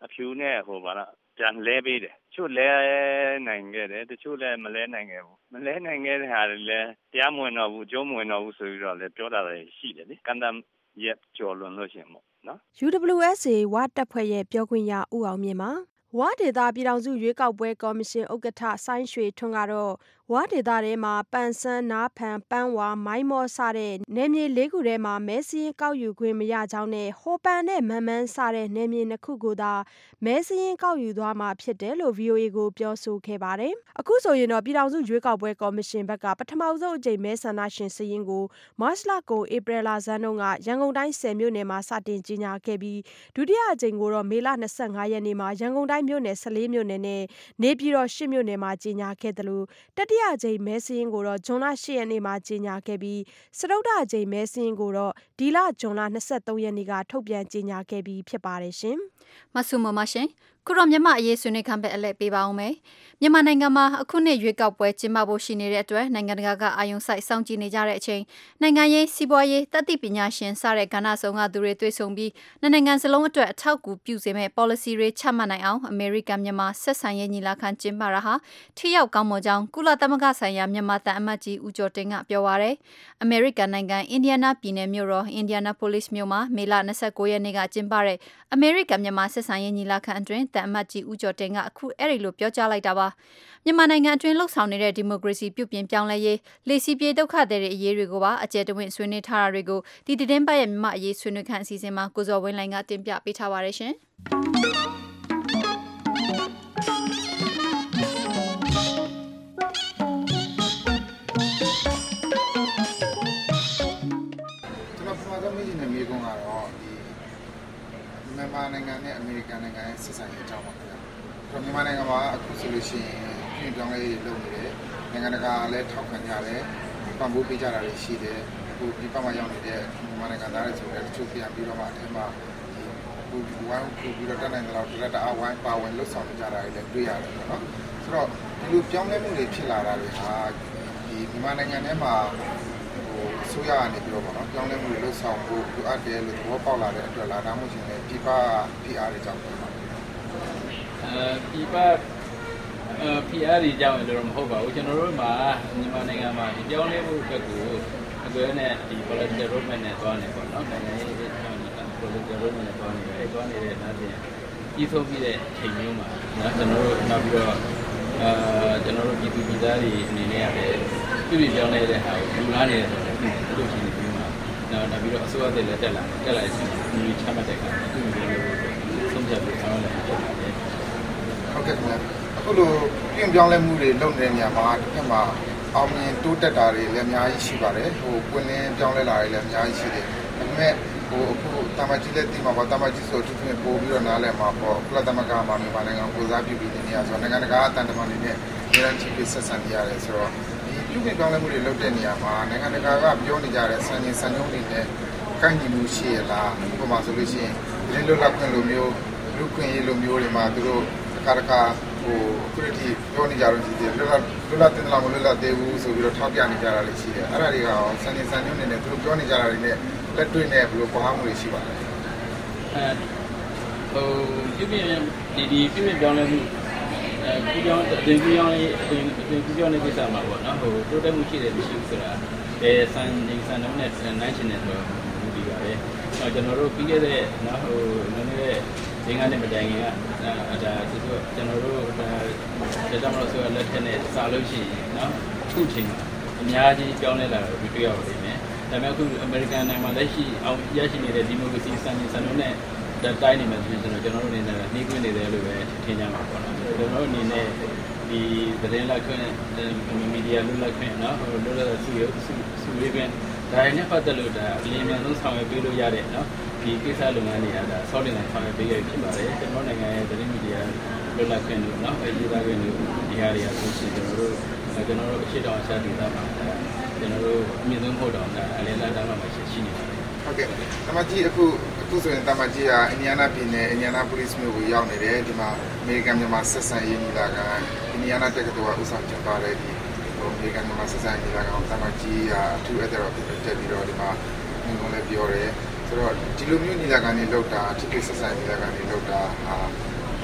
အဖြူနဲ့ဟိုပါလားပြန်လဲပေးတယ်ချို့လဲနိုင်ခဲ့တယ်တချို့လည်းမလဲနိုင်ခဲ့ဘူးမလဲနိုင်ခဲ့တဲ့ဟာတွေလည်းတရားမဝင်တော့ဘူးကျုံးမဝင်တော့ဘူးဆိုပြီးတော့လည်းပြောတာလည်းရှိတယ်လေကန်တမ်ရက်ကျော်လွန်လို့ရှင်ပေါ့နော်ယူ ဒဗလျူ အက်စ် အေ ဝတပ်ဖွဲ့ရဲ့ပြောခွင့်ရဦးအောင်မြင့်ပါဝဒေသပြည်ထောင်စုရွေးကောက်ပွဲကော်မရှင်ဥက္ကဋ္ဌဆိုင်းရွှေထွန်းကတော့ဝဒေသထဲမှာပန်ဆန်းနားဖန်ပန်းဝါမိုင်းမောစတဲ့နယ်မြေလေးခုထဲမှာမဲစင်းကောက်ယူခွင့်မရကြောင်းနဲ့ဟိုပန်နဲ့မန်မန်းစတဲ့နယ်မြေနှစ်ခုကိုသာမဲစင်းကောက်ယူသွားမှာဖြစ်တယ်လို့ ဗီအိုအေ ကိုပြောဆိုခဲ့ပါတယ်အခုဆိုရင်တော့ပြည်ထောင်စုရွေးကောက်ပွဲကော်မရှင်ဘက်ကပထမဆုံးအကြိမ်မဲဆန္ဒရှင်စာရင်းကိုမတ်လကုန်ဧပြီလဆန်းတုန်းကရန်ကုန်တိုင်းဆယ်မြို့နယ်မှာစတင်ကြေညာခဲ့ပြီးဒုတိယအကြိမ်ကိုတော့မေလ၂၅ရက်နေ့မှာရန်ကုန်တိုင်းမြို့နယ်၁၄မြို့နယ်နဲ့နေပြည်တော်၈မြို့နယ်မှာကြေညာခဲ့တယ်လို့တတိယအကြိမ်မဲစင်းကိုတော့ဇွန်လ၈ရက်နေ့မှာကြေညာခဲ့ပြီးစတုတ္ထအကြိမ်မဲစင်းကိုတော့ဒီလဇွန်လ၂၃ရက်နေ့ကထုတ်ပြန်ကြေညာခဲ့ပြီးဖြစ်ပါတယ်ရှင်မဆုမမရှင်ခုတော့မြန်မာအရေးဆွေးနွေးခံပဲအလဲပေးပါအောင်မယ်မြန်မာနိုင်ငံမှာအခုနှစ်ရွေးကောက်ပွဲကျင်းပဖို့ရှိနေတဲ့အတွက်နိုင်ငံတကာကအာရုံစိုက်စောင့်ကြည့်နေကြတဲ့အချိန်နိုင်ငံရေးစီးပွားရေးတတိပညာရှင်စတဲ့ကဏ္ဍဆောင်ကသူတွေတွေ့ဆုံပြီးနိုင်ငံစလုံးအတွက်အထောက်အကူပြုစေမဲ့ policy တွေချမှတ်နိုင်အောင်အမေရိကန်မြန်မာဆက်ဆံရေးညီလာခံကျင်းပတာဟာထိရောက်ကောင်းမွန်ကြောင်းကုလသမဂ္ဂဆိုင်ရာမြန်မာတန်အမတ်ကြီးဦးကျော်တင်ကပြောပါရယ်အမေရိကန်နိုင်ငံအင်ဒီယာနာပြည်နယ်မြို့တော်အင်ဒီယာနာပိုလစ်မြို့မှာမေလ၂၉ရက်နေ့ကကျင်းပတဲ့အမေရိကန်မြန်မာဆက်ဆံရေးညီလာခံအတွင်းတန်အမတ်ကြီးဦးကျော်တင်ကအခုအဲ့ဒီလိုပြောကြားလိုက်တာပါမြန်မာနိုင်ငံအတွင်းလှုပ်ဆောင်နေတဲ့ဒီမိုကရေစီပြုပြင်ပြောင်းလဲရေးလေစီပြေဒုက္ခသည်တွေအရေးတွေကိုပါအကျယ်တဝင့်ဆွေးနွေးထားတာတွေကိုဒီတင်းပတ်ရဲ့မြန်မာအရေးဆွေးနွေးခန့်အစီအစဉ်မှာကိုဇော်ဝင်းလိုင်ကတင်ပြပေးထားပါရရှင်မြန်မာနိုင်ငံနဲ့အမေရိကန်နိုင်ငံရဲ့ဆက်ဆံရေးအကြောင်းပါခင်ဗျာ။အဲ့တော့မြန်မာနိုင်ငံမှာအခုဆိုလို့ရှိရင်ပြည်ပြောင်းလဲလုပ်နေတယ်။နိုင်ငံတကာလည်းထောက်ခံကြတယ်။ပံ့ပိုးပေးကြတာတွေရှိတယ်။အခုဒီပတ်မှာရောက်နေတဲ့မြန်မာနိုင်ငံသားတွေဆိုတော့တချို့ပြန်ပြီးတော့မှအထက်မှာဒီအခုဝိုင်းခုပြီးတော့တက်နိုင်တဲ့လောက်တက်တာအဝိုင်းပါဝင်လှုပ်ဆောင်ကြတာတွေလည်းတွေ့ရတယ်ပေါ့နော်။ဆိုတော့ဒီလိုပြောင်းလဲမှုတွေဖြစ်လာတာတွေဟာဒီမြန်မာနိုင်ငံထဲမှာဆိုရနေပြီးတော့ပေါ့နော်ပြောင်းလဲမှုတွေလှုပ်ဆောင်ဖို့လိုအပ်တယ်လို့သဘောပေါက်လာတဲ့အတွက်လာတာမှရှင်လည်းပြပ P R တွေကြောင့်ပေါ့နော်အဲပြပအဲ P R တွေကြောင့်လည်းမဟုတ်ပါဘူးကျွန်တော်တို့မှာမြန်မာနိုင်ငံမှာဒီပြောင်းလဲမှုအတွက်ကိုအကွဲနဲ့ဒီ political roadmap နဲ့သွားနေပေါ့နော်နိုင်ငံရေးတွေကြောင့် political roadmap နဲ့သွားနေတယ်အဲသွားနေတဲ့နောက်ပြန်ပြီးဆုံးပြီးတဲ့ချိန်မျိုးမှာနော်ကျွန်တော်တို့နောက်ပြီးတော့အဲကျွန်တော်တို့ပြည်သူပြည်သားတွေအနေနဲ့ရတယ်ပြည်ပြည်ပြောင်းလဲတဲ့ဟာကိုလူလာနေတယ်ဆိုတော့ဒီလိုရှိနေပြီးမှနောက်နောက်ပြီးတော့အစိုးရတွေလည်းတက်လာတက်လာတဲ့အချိန်ဒီချမှတ်တဲ့အခါမှာပြည်ပြည်ဆုံးဖြတ်ပြီးဆောင်ရွက်လာဖြစ်ပါတယ်ဟုတ်ကဲ့ခင်ဗျအခုလိုပြည်ပြောင်းလဲမှုတွေလုပ်နေတဲ့နေရာမှာတစ်ခါမှာအောင်မြင်တိုးတက်တာတွေလည်းအများကြီးရှိပါတယ်ဟိုပွင့်လင်းပြောင်းလဲလာတွေလည်းအများကြီးရှိတယ်ဒါပေမဲ့ဟိုအခုတာမကြီးလက်တီမှာပေါ့တာမကြီးဆိုသူတို့ပို့ပြီးတော့နားလည်မှာပေါ့ကုလသမဂ္ဂမှာမြန်မာနိုင်ငံကိုစားပြုပြီးနေရဆိုတော့နိုင်ငံတကာအတန်တမန်တွေနဲ့နေရာချင်းပြဆက်ဆံနေရတယ်ဆိုတော့ဒီပြုပြင်ပြောင်းလဲမှုတွေလုပ်တဲ့နေရာမှာနိုင်ငံတကာကပြောနေကြတဲ့စံချိန်စံနှုန်းတွေနဲ့ကိုက်ညီမှုရှိရလားဥပမာဆိုလို့ရှိရင်ဒီလိုလောက်ခွင့်လိုမျိုးလူခွင့်ရေးလိုမျိုးတွေမှာသူတို့တစ်ခါတစ်ခါဟိုခရစ်တီပြောနေကြတော့ရှိတယ်လွတ်လပ်လွတ်လပ်တင်လာမလွတ်လပ်သေးဘူးဆိုပြီးတော့ထောက်ပြနေကြတာလည်းရှိတယ်အဲ့ဒါတွေကရောစံချိန်စံနှုန်းတွေနဲ့သူတို့ပြောနေကြတာတွေနဲ့လက်တွေ့နဲ့ဘယ်လိုကွာမှုတွေရှိပါလဲအဲဟိုပြုပြင်ဒီဒီပြုပြင်ပြောင်းလဲမှုအဲပြောင်းအတင်ပြောင်းလေးအတင်အတင်ပြောင်းလေးကိစ္စမှာပေါ့နော်ဟိုတိုးတက်မှုရှိတယ်မရှိဘူးဆိုတာဘယ်စံချိန်စံနှုန်းနဲ့နိုင်ချင်တယ်ဆိုတော့ဒီပါပဲအဲကျွန်တော်တို့ပြီးခဲ့တဲ့နော်ဟိုနည်းနည်းဒီကနေ့မတိုင်ခင်ကအဲဒါသူတို့ကျွန်တော်တို့ဒါကြောင့်မလို့ဆိုလက်ထက်နဲ့စာလို့ရှိရင်နော်အခုချိန်မှာအများကြီးပြောင်းလဲလာတော့ဒီတွေ့ရပါလိမ့်မယ်ဒါပေမဲ့အခုအမေရိကန်နိုင်ငံမှာလက်ရှိအောင်ရရှိနေတဲ့ဒီမိုကရေစီစံချိန်စံနှုန်းနဲ့တိုင်းနေမှာဆိုရင်ကျွန်တော်တို့အနေနဲ့နှီးကွင်းနေတယ်လို့ပဲထင်ကြမှာပေါ့နော်ကျွန်တော်တို့အနေနဲ့ဒီသတင်းလက်ခွင့်မီဒီယာလူလက်ခွင့်နော်ဟိုလိုလိုစုရစုစုလေးပဲဒါနဲ့ပတ်သက်လို့ဒါအလင်းမြန်ဆုံးဆောင်ရွက်ပေးလို့ရတဲ့နော်ဒီကိစ္စလုပ်ငန်းတွေကဒါဆောက်တင်ဆောင်ရွက်ပေးရဖြစ်ပါတယ်ကျွန်တော်နိုင်ငံရဲ့သတင်းမီဒီယာလူလက်ခွင့်လို့နော်အဲဒီသားခွင့်လို့ဒီဟာတွေကဆိုရှင်ကျွန်တော်တို့ကျွန်တော်တို့အရှိတောင်အရှာဒေသမှာကျွန်တော်တို့အမြင့်ဆုံးဖို့တောင်ဒါအလင်းလာတောင်မှာရှိနေပါတယ်ဟုတ်ကဲ့တမကြီးအခုအခုဆိုရင်တမကြီးကအင်ဒီယာနာပြည်နယ်အင်ဒီယာနာပိုလစ်မြို့ကိုရောက်နေတယ်ဒီမှာအမေရိကန်မြန်မာဆက်ဆံရေးညီလာခံအင်ဒီယာနာတက္ကသိုလ်ကဥဆောင်ကျင်းပတဲ့ဒီဟိုအမေရိကန်မြန်မာဆက်ဆံရေးညီလာခံတမကြီးကအထူးအသက်တော်ဖြစ်တက်ပြီးတော့ဒီမှာငုံလည်းပြောတယ်ဆိုတော့ဒီလိုမျိုးညီလာခံတွေလုပ်တာထိပ်ဆက်ဆံညီလာခံတွေလုပ်တာဟာ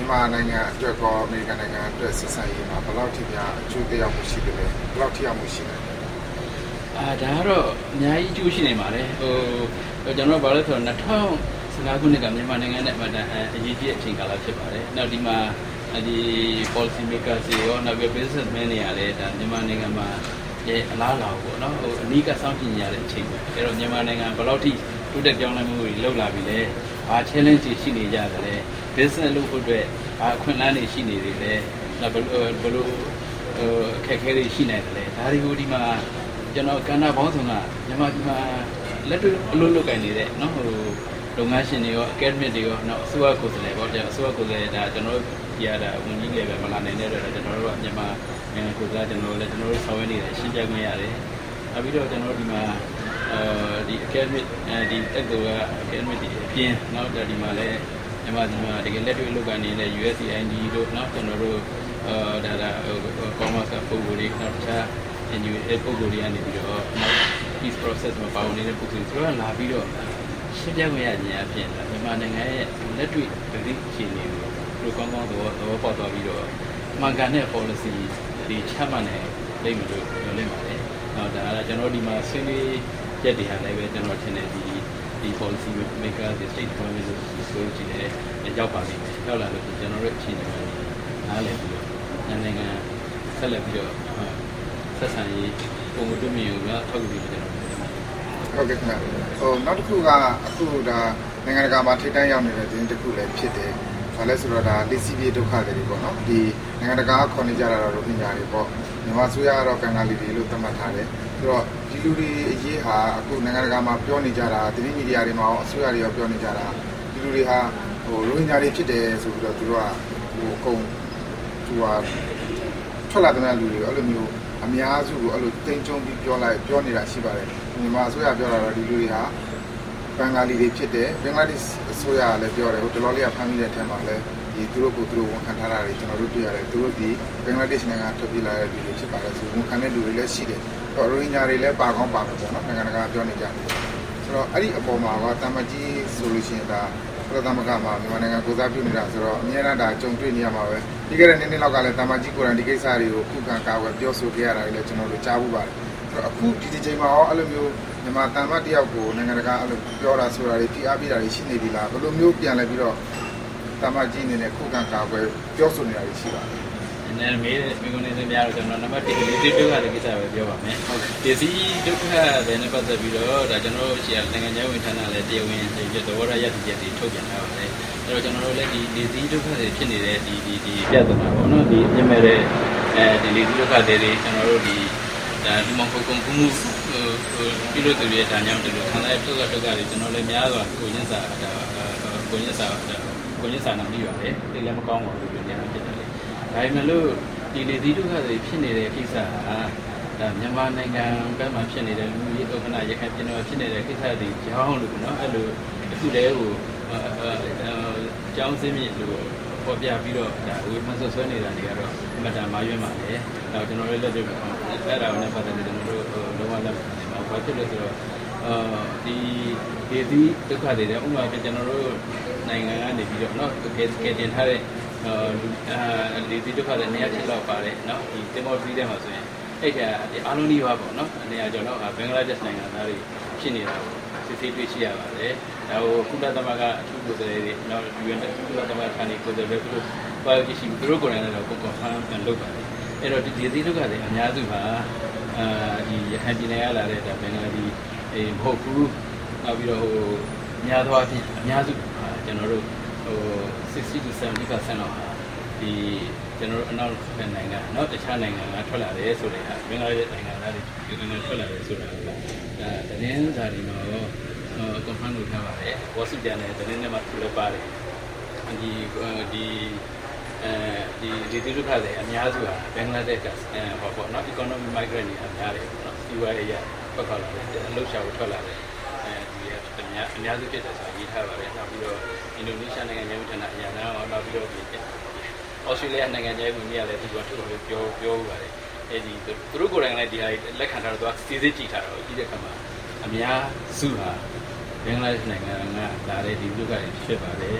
မြန်မာနိုင်ငံအတွက်ကောအမေရိကန်နိုင်ငံအတွက်ဆက်ဆံရေးမှာဘယ်လောက်ထိများအကျိုးသက်ရောက်မှုရှိတယ်လဲဘယ်လောက်ထိရောက်မှုရှိတယ်အာဒါကတော့အများကြီးအကျိုးရှိနေပါတယ်ဟိုကျွန်တော်ဘာလို့ဆိုတော့နှစ်ထောင်ဆယ်ငါးခုနှစ်ကမြန်မာနိုင်ငံနဲ့အမှန်တန်အရေးကြီးတဲ့အချိန်ကာလဖြစ်ပါတယ်နောက်ဒီမှာဒီ policy makers တွေရောနောက်ပြီး businessmen တွေရတယ်ဒါမြန်မာနိုင်ငံမှာရဲ့အလားအလာပေါ့နော်ဟိုအနည်းကစောင့်ကြည့်ရတဲ့အချိန်ပဲအဲတော့မြန်မာနိုင်ငံဘယ်လောက်ထိတိုးတက်ပြောင်းလဲမှုတွေလုပ်လာပြီလဲဘာ challenge တွေရှိနေကြတယ်လဲ business လုပ်ဖို့အတွက်ဘာအခွင့်အလမ်းတွေရှိနေတယ်လဲနောက်ဘယ်လိုဘယ်လိုဟိုအခက်အခဲတွေရှိနေတယ်လဲဒါတွေကိုဒီမှာကျွန်တော်ကဏ္ဍပေါင်းစုံကမြန်မာပြည်မှာလက်တွေ့အလုပ်လုပ်ကိုင်နေတဲ့နော်ဟိုလုပ်ငန်းရှင်တွေရော academic တွေရောနောက်အစိုးရကိုယ်စားလှယ်ပေါ့ကျွန်တော်အစိုးရကိုယ်စားလှယ်ဒါကျွန်တော်ပြရတာဝန်ကြီးတွေပဲမလာနိုင်တဲ့တော့ကျွန်တော်တို့ကမြန်မာနိုင်ငံကိုယ်စားကျွန်တော်လည်းကျွန်တော်တို့ဆောင်ရွက်နေတယ်ရှင်းပြခွင့်ရတယ်နောက်ပြီးတော့ကျွန်တော်တို့ဒီမှာအဲဒီ academic ဒီတက်တော်က academic တွေအပြင်နောက်ဒီမှာလည်းမြန်မာဒီမှာတကယ်လက်တွေ့လုပ်ကိုင်နေတဲ့ U S A I D တို့နော်ကျွန်တော်တို့အဲဒါဒါ commerce ပုံစံတွေနောက်တခြား N U A ပုံစံတွေကနေပြီးတော့ peace process မှာပါဝင်နေတဲ့ပုံစံတွေလာပြီးတော့ရှင်းပြခွင့်ရခြင်းအပြင်မြန်မာနိုင်ငံရဲ့လက်တွေ့ပြည်အခြေအနေကိုကောင်းကောင်းတော့တော့ပေါ်သွားပြီးတော့မှန်ကန်တဲ့ policy တွေချမှတ်နိုင်လိမ့်မယ်လို့ပြောနေပါတယ်။နောက်ဒါကကျွန်တော်ဒီမှာဆွေးနွေးရက်တွေဟာလည်းပဲကျွန်တော်ထင်တယ်ဒီဒီ policy maker တွေ state government တို့ဆိုကြည့်တယ်ရောက်ပါလိမ့်မယ်။ရောက်လာလို့ကျွန်တော်တို့အခြေအနေမှာနားလည်ပြီးတော့နိုင်ငံဆက်လက်ပြီးတော့ဆက်ဆံရေးပုံမှန်တူမျိုးကထောက်ကူပြီးကျွန်တော်ဟုတ်ကဲ့ခင်ဗျာဟိုနောက်တစ်ခုကအခုဒါနိုင်ငံတကာမှာထိပ်တန်းရောက်နေတဲ့တင်းတစ်ခုလည်းဖြစ်တယ်ဘာလဲဆိုတော့ဒါလေးစီးပြေဒုက္ခတွေပေါ့နော်ဒီနိုင်ငံတကာကခေါ်နေကြတာတော့ရိုဟင်ဂျာတွေပေါ့မြန်မာအစိုးရကတော့ဘင်္ဂါလီတွေလို့သတ်မှတ်ထားတယ်ဆိုတော့ဒီလူတွေအရေးဟာအခုနိုင်ငံတကာမှာပြောနေကြတာသတင်းမီဒီယာတွေမှာအစိုးရတွေရောပြောနေကြတာဒီလူတွေဟာဟိုရိုဟင်ဂျာတွေဖြစ်တယ်ဆိုပြီးတော့သူတို့ကဟိုအကုန်သူကထွက်လာတဲ့လူတွေအဲ့လိုမျိုးအများစုကိုအဲ့လိုတင်ကြုံပြီးပြောလိုက်ပြောနေတာရှိပါတယ်မြန်မာအစိုးရပြောတာတော့ဒီလူတွေဟာဘင်္ဂါလီတွေဖြစ်တယ်ဘင်္ဂလားဒေ့ရှ်အစိုးရကလည်းပြောတယ်ဟိုတလောလေးကဖမ်းမိတဲ့အထက်မှာလည်းဒီသူတို့ကိုသူတို့ဝန်ခံထားတာတွေကျွန်တော်တို့တွေ့ရတယ်သူတို့ဒီဘင်္ဂလားဒေ့ရှ်နိုင်ငံထွက်ပြေးလာတဲ့လူတွေဖြစ်ပါတယ်ဆိုဝန်ခံတဲ့လူတွေလည်းရှိတယ်ဟိုရိုဟင်ဂျာတွေလည်းပါကောင်းပါမယ်ပေါ့နော်နိုင်ငံတကာပြောနေကြတယ်ဆိုတော့အဲ့ဒီအပေါ်မှာကတာမကြီးဆိုလို့ရှိရင်ဒါပရသမဂမှာမြန်မာနိုင်ငံကိုစားပြုနေတာဆိုတော့အများအားဒါကြုံတွေ့နေရမှာပဲဒီကနေ့နေ့နေ့လောက်ကလည်းတာမကြီးကိုယ်တိုင်ဒီကိစ္စတွေကိုခုခံကာကွယ်ပြောဆိုခဲ့ရတာလည်းကျွန်တော်တို့ကြားဖို့ပါတယ်ဆိုတော့အခုဒီဒီချိန်မှာရောအဲ့လိုမျိုးမြန်မာတန်မတ်တယောက်ကိုနိုင်ငံတကာအဲ့လိုပြောတာဆိုတာတွေဖိအားပေးတာတွေရှိနေပြီလားဘယ်လိုမျိုးပြန်လဲပြီးတော့တာမကြီးအနေနဲ့ခုခံကာကွယ်ပြောဆိုနေတာတွေရှိပါလားနည်းမေးတဲ့မိကုန်းနေစများတော့ကျွန်တော်နံပါတ်တစ်လေးတိတုခတဲ့ကိစ္စပဲပြောပါမယ်ဟုတ်ဒီစီဒုက္ခပဲနဲ့ပတ်သက်ပြီးတော့ဒါကျွန်တော်တို့ရှိရနိုင်ငံခြားဝင်ဌာနလည်းတရားဝင်ဒီသဘောထားရည်တည်ချက်တွေထုတ်ပြန်ထားပါတယ်အဲ့တော့ကျွန်တော်တို့လည်းဒီဒီစီဒုက္ခတွေဖြစ်နေတဲ့ဒီဒီဒီပြဿနာပေါ့နော်ဒီပြင်မဲ့တဲ့အဲဒီလေဒုက္ခတွေကျွန်တော်တို့ဒီဒါဒီမှာပုံကုန်မှုပြုလုပ်သူရဲ့ဒါညောင်းတယ်လို့ခံစားရဒုက္ခဒုက္ခတွေကျွန်တော်လည်းများစွာကိုရင်းစာဒါကိုရင်းစာကိုရင်းစာနာပြီးပါတယ်ဒီလည်းမကောင်းပါဘူးဒီနေ့ဖြစ်တယ်ဒါပေမဲ့လို့ဒီလေဒီဒုက္ခတွေဖြစ်နေတဲ့ကိစ္စဟာဒါမြန်မာနိုင်ငံဘက်မှာဖြစ်နေတဲ့လူကြီးဥက္ကဋ္ဌရခိုင်ပြည်နယ်ဖြစ်နေတဲ့ကိစ္စတွေကြောင်းလို့နော်အဲ့လိုအခုတည်းဟိုအကြောင်းစင်းမြင့်လို့ပေါ်ပြပြီးတော့ဒါဝေဖန်ဆွဆွဲနေတာတွေကတော့အမှန်တမ်းမရွေးပါနဲ့။ဒါကျွန်တော်တို့လက်တွေ့အဲ့ဒါကိုလည်းပတ်သက်ပြီးကျွန်တော်တို့လုံးဝလက်မခံနိုင်ပါဘူး။ဘာဖြစ်လို့ဆိုတော့အာဒီဒီဒီဒုက္ခတွေလည်းဥပမာပြကျွန်တော်တို့နိုင်ငံကနေပြီးတော့เนาะကဲကဲတင်ထားတဲ့အာဒီဒီဒုက္ခတွေနေရာချက်လောက်ပါတယ်เนาะဒီတင်မော်ဖရီထဲမှာဆိုရင်အဲ့ဒါဒီအားလုံးဒီပါပေါ့เนาะနေရာကျော်တော့ဘင်္ဂလားဒေ့ရှ်နိုင်ငံသားတွေဖြစ်နေတာကိုစစ်ဆေးတွေ့ရှိရပါတယ်။ဒါကိုကုလသမဂ္ဂအထူးကိုယ်စားလှယ်တွေနောက် U N ကုလသမဂ္ဂဌာနေကိုယ်စားလှယ်တွေပါရရှိသူတို့ကိုယ်တိုင်လည်းပုံပေါ်ဖမ်းပြန်လုပ်ပါတယ်။အဲ့တော့ဒီဒီဒုက္ခတွေအများစုဟာအာဒီရခိုင်ပြည်နယ်ကလာတဲ့ဒါဘင်္ဂလားဒေ့ရှ်အေးမဟုတ်ဘူး။နောက်ပြီးတော့ဟိုအများသောအားဖြင့်အများစုကျွန်တော်တို့ဟိုsixty to seventy percent လောက်ဒီကျွန်တော်တို့အနောက်နိုင်ငံနော်တခြားနိုင်ငံကထွက်လာတယ်ဆိုတဲ့ဟာဘင်္ဂလားဒေ့ရှ်နိုင်ငံသားတွေဒီနိုင်ငံထွက်လာတယ်ဆိုတာကဒါတင်းစာတွေမှာတော့အကွန်ဖန်လုပ်ထားပါတယ်ဝါစီတန်နဲ့တင်းနဲ့မှထူလည်းပါတယ်ဒီဒီအဲဒီဒီဒီဒုက္ခတွေအများစုကဘင်္ဂလားဒေ့ရှ်ကဟောပေါ့နော် economic migrant တွေအများတယ်ပေါ့နော်စီးပွားရေးရပတ်ခါလာတယ်အလုပ်ရှာဖို့ထွက်လာတယ်အဲဒီအများအများစုဖြစ်တယ်ဆိုတာရေးထားပါတယ်နောက်ပြီးတော့အင်ဒိုနီးရှားနိုင်ငံရဲ့ဌာနအရာနာနောက်ပြီးတော့ဒီဩစတြေးလျနိုင်ငံရဲ့ဝန်ကြီးကလည်းဒီကထုတ်လို့ပြောပြောပါတယ်အဲဒီသူတို့ကိုယ်တိုင်လည်းဒီဟာလက်ခံထားတော့သူကစီစစ်ကြည့်ထားတော့ပြီးတဲ့အခါမှာအများစုဟာဘင်္ဂလားဒေ့ရှ်နိုင်ငံကလာတဲ့ဒီလူကတွေဖြစ်ပါတယ်အဲ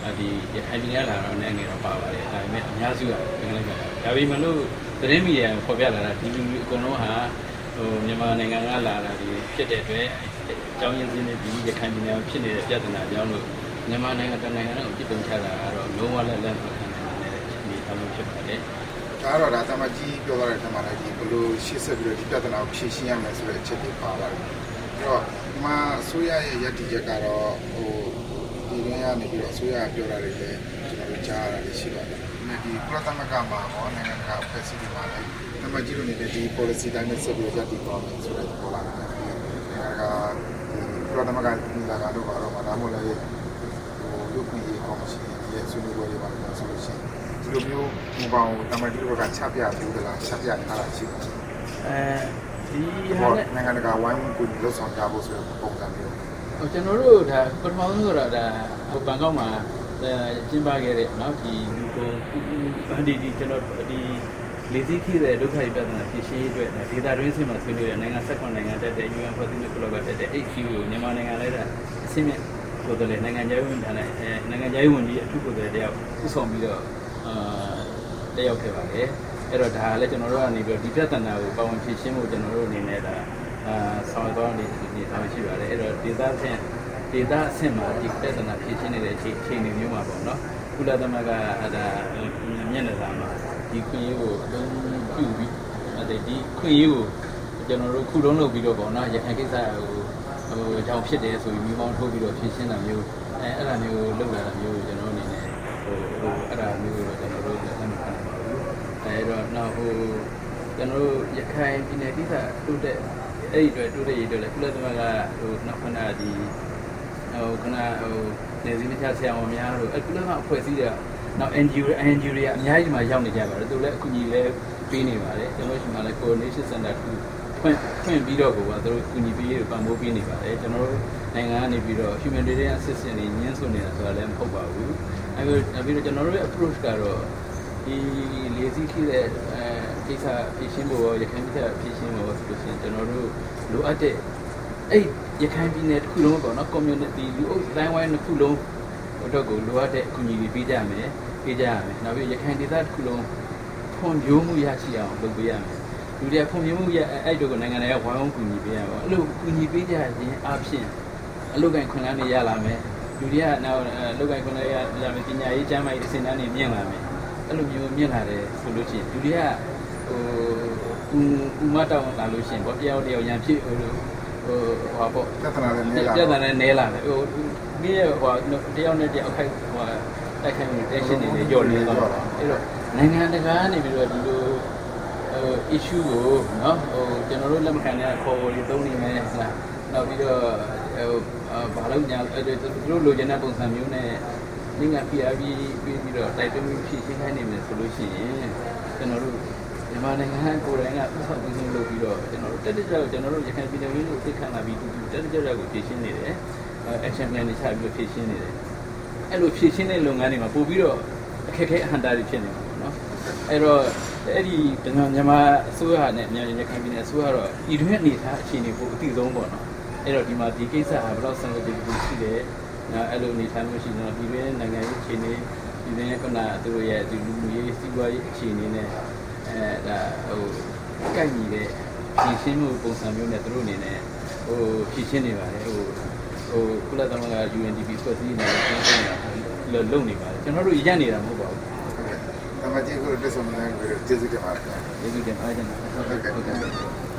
ဒီအင်ဂျင်နီယာလာတော့လည်းငယ်တော့ပါပါတယ်ဒါပေမဲ့အများစုကဘင်္ဂလားကဒါပေမဲ့လို့သတင်းမီဒီယာပေါ်ပြလာတာဒီလူမျိုးအကုန်လုံးဟာဟိုမြန်မာနိုင်ငံကလာတာဒီဖြစ်တဲ့အတွက်အကြောင်းရင်းစင်းနဲ့ဒီရခိုင်ပြည်နယ်ဖြစ်နေတဲ့ပြဿနာကြောင့်လို့မြန်မာနိုင်ငံတနိုင်ငံလုံးအပြစ်ပုံချတာကတော့လုံးဝလက်လက်မခံနိုင်တဲ့ဒီအလုပ်ဖြစ်ပါတယ်ဒါတော့ဒါတမကြီးပြောသွားတဲ့တမလိုက်ကြီးဘလို့ရှေ့ဆက်ပြီးတော့ဒီပြဿနာကိုဖြေရှင်းရမယ်ဆိုတဲ့အချက်တွေပါပါတယ်အဲ့တော့ဒီမှာအစိုးရရဲ့ရည်တည်ချက်ကတော့ဟိုဒီရင်းရနေပြီးတော့အစိုးရပြောတာတွေလည်းကျွန်တော်တို့ကြားရတာတွေရှိပါတယ်။ဒီကုလသမဂ္ဂမှာပေါ့နိုင်ငံတကာအဖွဲ့အစည်းတွေမှာလည်းတမကြီးတို့နေတဲ့ဒီ policy တိုင်းနဲ့ဆက်ပြီးရည်တည်သွားမယ်ဆိုတဲ့ပေါ်လာတယ်။နိုင်ငံတကာဒီကုလသမဂ္ဂညီလာခံတို့ကတော့မနာမို့လည်းဟိုလူ့ခွင့်ရေးကော်မရှင်ရဲ့ဆွေးနွေးပွဲတွေပါလို့ဆိုလို့ရှိရင်ဒီလိုမျိုးဟိုကောင်တမကြီးတို့ကချပြပြီးသလားချပြထားတာရှိတယ်အဲဒီဟာနဲ့နိုင်ငံတကာဝိုင်းဝန်းကူလှုပ်ဆောင်ကြဖို့ဆိုတဲ့ပုံစံမျိုးဟိုကျွန်တော်တို့ဒါပထမဆုံးဆိုတော့ဒါဟိုဘန်ကောက်မှာကျင်းပခဲ့တဲ့เนาะဒီလူကိုဒီဒီကျွန်တော်ဒီလေစီးခီးတဲ့ဒုက္ခပြဿနာဖြေရှင်းရေးအတွက်ဒေတာတွင်းစင်မှာဆွေးနွေးတဲ့နိုင်ငံ၁၇နိုင်ငံတက်တဲ့ ယူ အန် ဖွဲ့စည်းမှုကလောကတက်တဲ့ H Q ကိုမြန်မာနိုင်ငံလည်းအဆင့်မြင့်ကိုယ်တိုင်လည်းနိုင်ငံခြားရေးဝန်ကြီးနဲ့နိုင်ငံခြားရေးဝန်ကြီးအထူးကိုယ်တိုင်တယောက်ဥဆောင်ပြီးတော့အာတက်ရောက်ခဲ့ပါတယ်အဲ့တော့ဒါလည်းကျွန်တော်တို့ကနေပြီးတော့ဒီပြဿနာကိုပါဝင်ဖြေရှင်းဖို့ကျွန်တော်တို့အနေနဲ့ဒါအာဆောင်တော့နေနေဆောင်ရှိပါတယ်အဲ့တော့ဒေတာဆင့်ဒေတာအဆင့်မှာဒီပြဿနာဖြေရှင်းနေတဲ့အခြေအခြေအနေမျိုးမှာပေါ့နော်ကုလသမဂ္ဂကဒါမျက်နှာစာမှာဒီခွင့်ရေးကိုအသုံးပြုပြီးအဲ့ဒီခွင့်ရေးကိုကျွန်တော်တို့ခုလုံးလုပ်ပြီးတော့ပေါ့နော်ရခိုင်ကိစ္စကိုဟိုအကြောင်းဖြစ်တယ်ဆိုပြီးမိမောင်းထိုးပြီးတော့ဖြေရှင်းတာမျိုးအဲအဲ့ဒါမျိုးလုပ်လာတာမျိုးကျွန်တော်အနေနဲ့ဟိုဟိုအဲ့ဒါမျိုးတော့ကျွန်တော်တို့လက်မခံပါဘူးအဲတော့နောက်ဟိုကျွန်တော်တို့ရခိုင်ပြည်နယ်ကိစ္စတိုးတက်အဲ့ဒီအတွက်တိုးတက်ရေးအတွက်လည်းကုလသမဂ္ဂဟိုနောက်ခဏဒီဟိုခဏဟိုနေစည်းမချဆရာဝန်များတို့အဲ့ကုလသမဂ္ဂအဖွဲ့အစည်းတွေနောက် N G O N G O တွေကအများကြီးဒီမှာရောက်နေကြပါတယ်သူလည်းအခုညီလည်းပေးနေပါတယ်ကျွန်တော်တို့ဒီမှာလည်း coordination center ကိုဖွင့်ဖွင့်ပြီးတော့ကိုကသူတို့ကူညီပေးရပံ့ပိုးပေးနေပါတယ်ကျွန်တော်တို့နိုင်ငံကနေပြီးတော့ humanitarian assistance တွေညှင်းဆိုနေတာဆိုတာလည်းမဟုတ်ပါဘူးအဲပြီးတော့ကျွန်တော်တို့ရဲ့ approach ကတော့ဒီလေစီးခီးတဲ့အဲကိစ္စဖြည့်ရှင်းဖို့ရခိုင်ပြည်နယ်ဖြည့်ရှင်းဖို့ဆိုလို့ရှိရင်ကျွန်တော်တို့လိုအပ်တဲ့အဲ့ရခိုင်ပြည်နယ်တစ်ခုလုံးပေါ့နော် community လူအုပ်တိုင်းဝိုင်းတစ်ခုလုံးတို့ကိုလိုအပ်တဲ့အကူအညီတွေပေးကြမယ်ပေးကြရမယ်နောက်ပြီးရခိုင်ဒေသတစ်ခုလုံးဖွံ့ဖြိုးမှုရရှိအောင်လုပ်ပေးရမယ်လူတွေဖွံ့ဖြိုးမှုရအဲ့တို့ကိုနိုင်ငံတွေကဝိုင်းဝန်းကူညီပေးရပါအဲ့လိုကူညီပေးကြခြင်းအပြင်အလုပ်ကိုင်ခွင့်လန်းတွေရလာမယ်လူတွေကနောက်အလုပ်ကိုင်ခွင့်လန်းရလာမယ်ပညာရေးကျန်းမာရေးအဆင့်အတန်းတွေမြင့်လာမယ်အဲ့လိုမျိုးမြင့်လာတယ်ဆိုလို့ရှိရင်လူတွေကဟိုဥမတောင်းလာလို့ရှိရင်ပေါ့တယောက်တယောက်ရန်ဖြစ်ဟိုဟိုဟာပေါ့ပြဿနာလည်းနဲလာပြဿနာလည်းနဲလာတယ်ဟိုဒီရဲ့ဟိုတယောက်နဲ့တယောက်ခိုက်ဟိုတိုက်ခိုက်မှု tension တွေညှော့နေသွားတော့အဲ့တော့နိုင်ငံတကာကနေပြီးတော့ဒီလိုဟို issue ကိုနော်ဟိုကျွန်တော်တို့လက်မခံတဲ့ခေါ်ပေါ်လေးသုံးနေမယ်ဟုတ်လားနောက်ပြီးတော့ဟိုဘာလို့ညာသူတို့လိုချင်တဲ့ပုံစံမျိုးနဲ့ငင်းငါ P R B ပြီးပြီးတော့တိုက်တွန်းဖြည့်ရှင်းခိုင်းနေမယ်ဆိုလို့ရှိရင်ကျွန်တော်တို့မြန်မာနိုင်ငံကိုယ်တိုင်ကဥဆောင်ပြီးလုပ်ပြီးတော့ကျွန်တော်တို့တက်တက်ကြွကျွန်တော်တို့ရခိုင်ပြည်နယ်ကိုသိခံလာပြီးတက်တက်ကြွကိုဖြည့်ရှင်းနေတယ် action plan တွေချပြီးဖြည့်ရှင်းနေတယ်အဲ့လိုဖြည့်ရှင်းတဲ့လုပ်ငန်းတွေမှာပို့ပြီးတော့အခက်အခဲအဟန့်တားတွေဖြစ်နေမှာပေါ့နော်အဲ့တော့အဲ့ဒီမြန်မာအစိုးရနဲ့မြန်မာရခိုင်ပြည်နယ်အစိုးရတော့ဤတွင်းအနေထားအခြေအနေကိုအသိဆုံးပေါ့နော်အဲ့တော့ဒီမှာဒီကိစ္စဟာဘယ်လောက်ဆန်လို့ဒီလိုရှိတယ်အဲ့လိုအနေထားမျိုးရှိတော့ဒီတွင်းနိုင်ငံရေးအခြေအနေဒီတွင်းကနာသူတို့ရဲ့ဒီလူမျိုးရေးစီးပွားရေးအခြေအနေနဲ့အဲဒါဟိုကိုက်ညီတဲ့ဖြည့်ရှင်းမှုပုံစံမျိုးနဲ့သူတို့အနေနဲ့ဟိုဖြည့်ရှင်းနေပါတယ်ဟိုဟိုကုလသမဂ္ဂ U N D P ဖွဲ့စည်းနေတဲ့ပြင်ဆင်တာလုံနေပါတယ်ကျွန်တော်တို့ရက်နေတာမဟုတ်ပါဘူးတမကြီးကိုတက်ဆုံးနေတယ်ကျေးဇူးတင်ပါတယ်ကျေးဇူးတင်ပါတယ်ဟုတ်ကဲ့ဟုတ်ကဲ့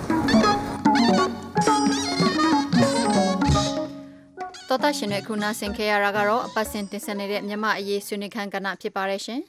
တော်တာရှင်ရဲ့ခုနာဆင်ခဲ့ရတာကတော့အပတ်စဉ်တင်ဆက်နေတဲ့မြမအရေးဆွေးနွေးခန်းကဏ္ဍဖြစ်ပါတယ်ရှင်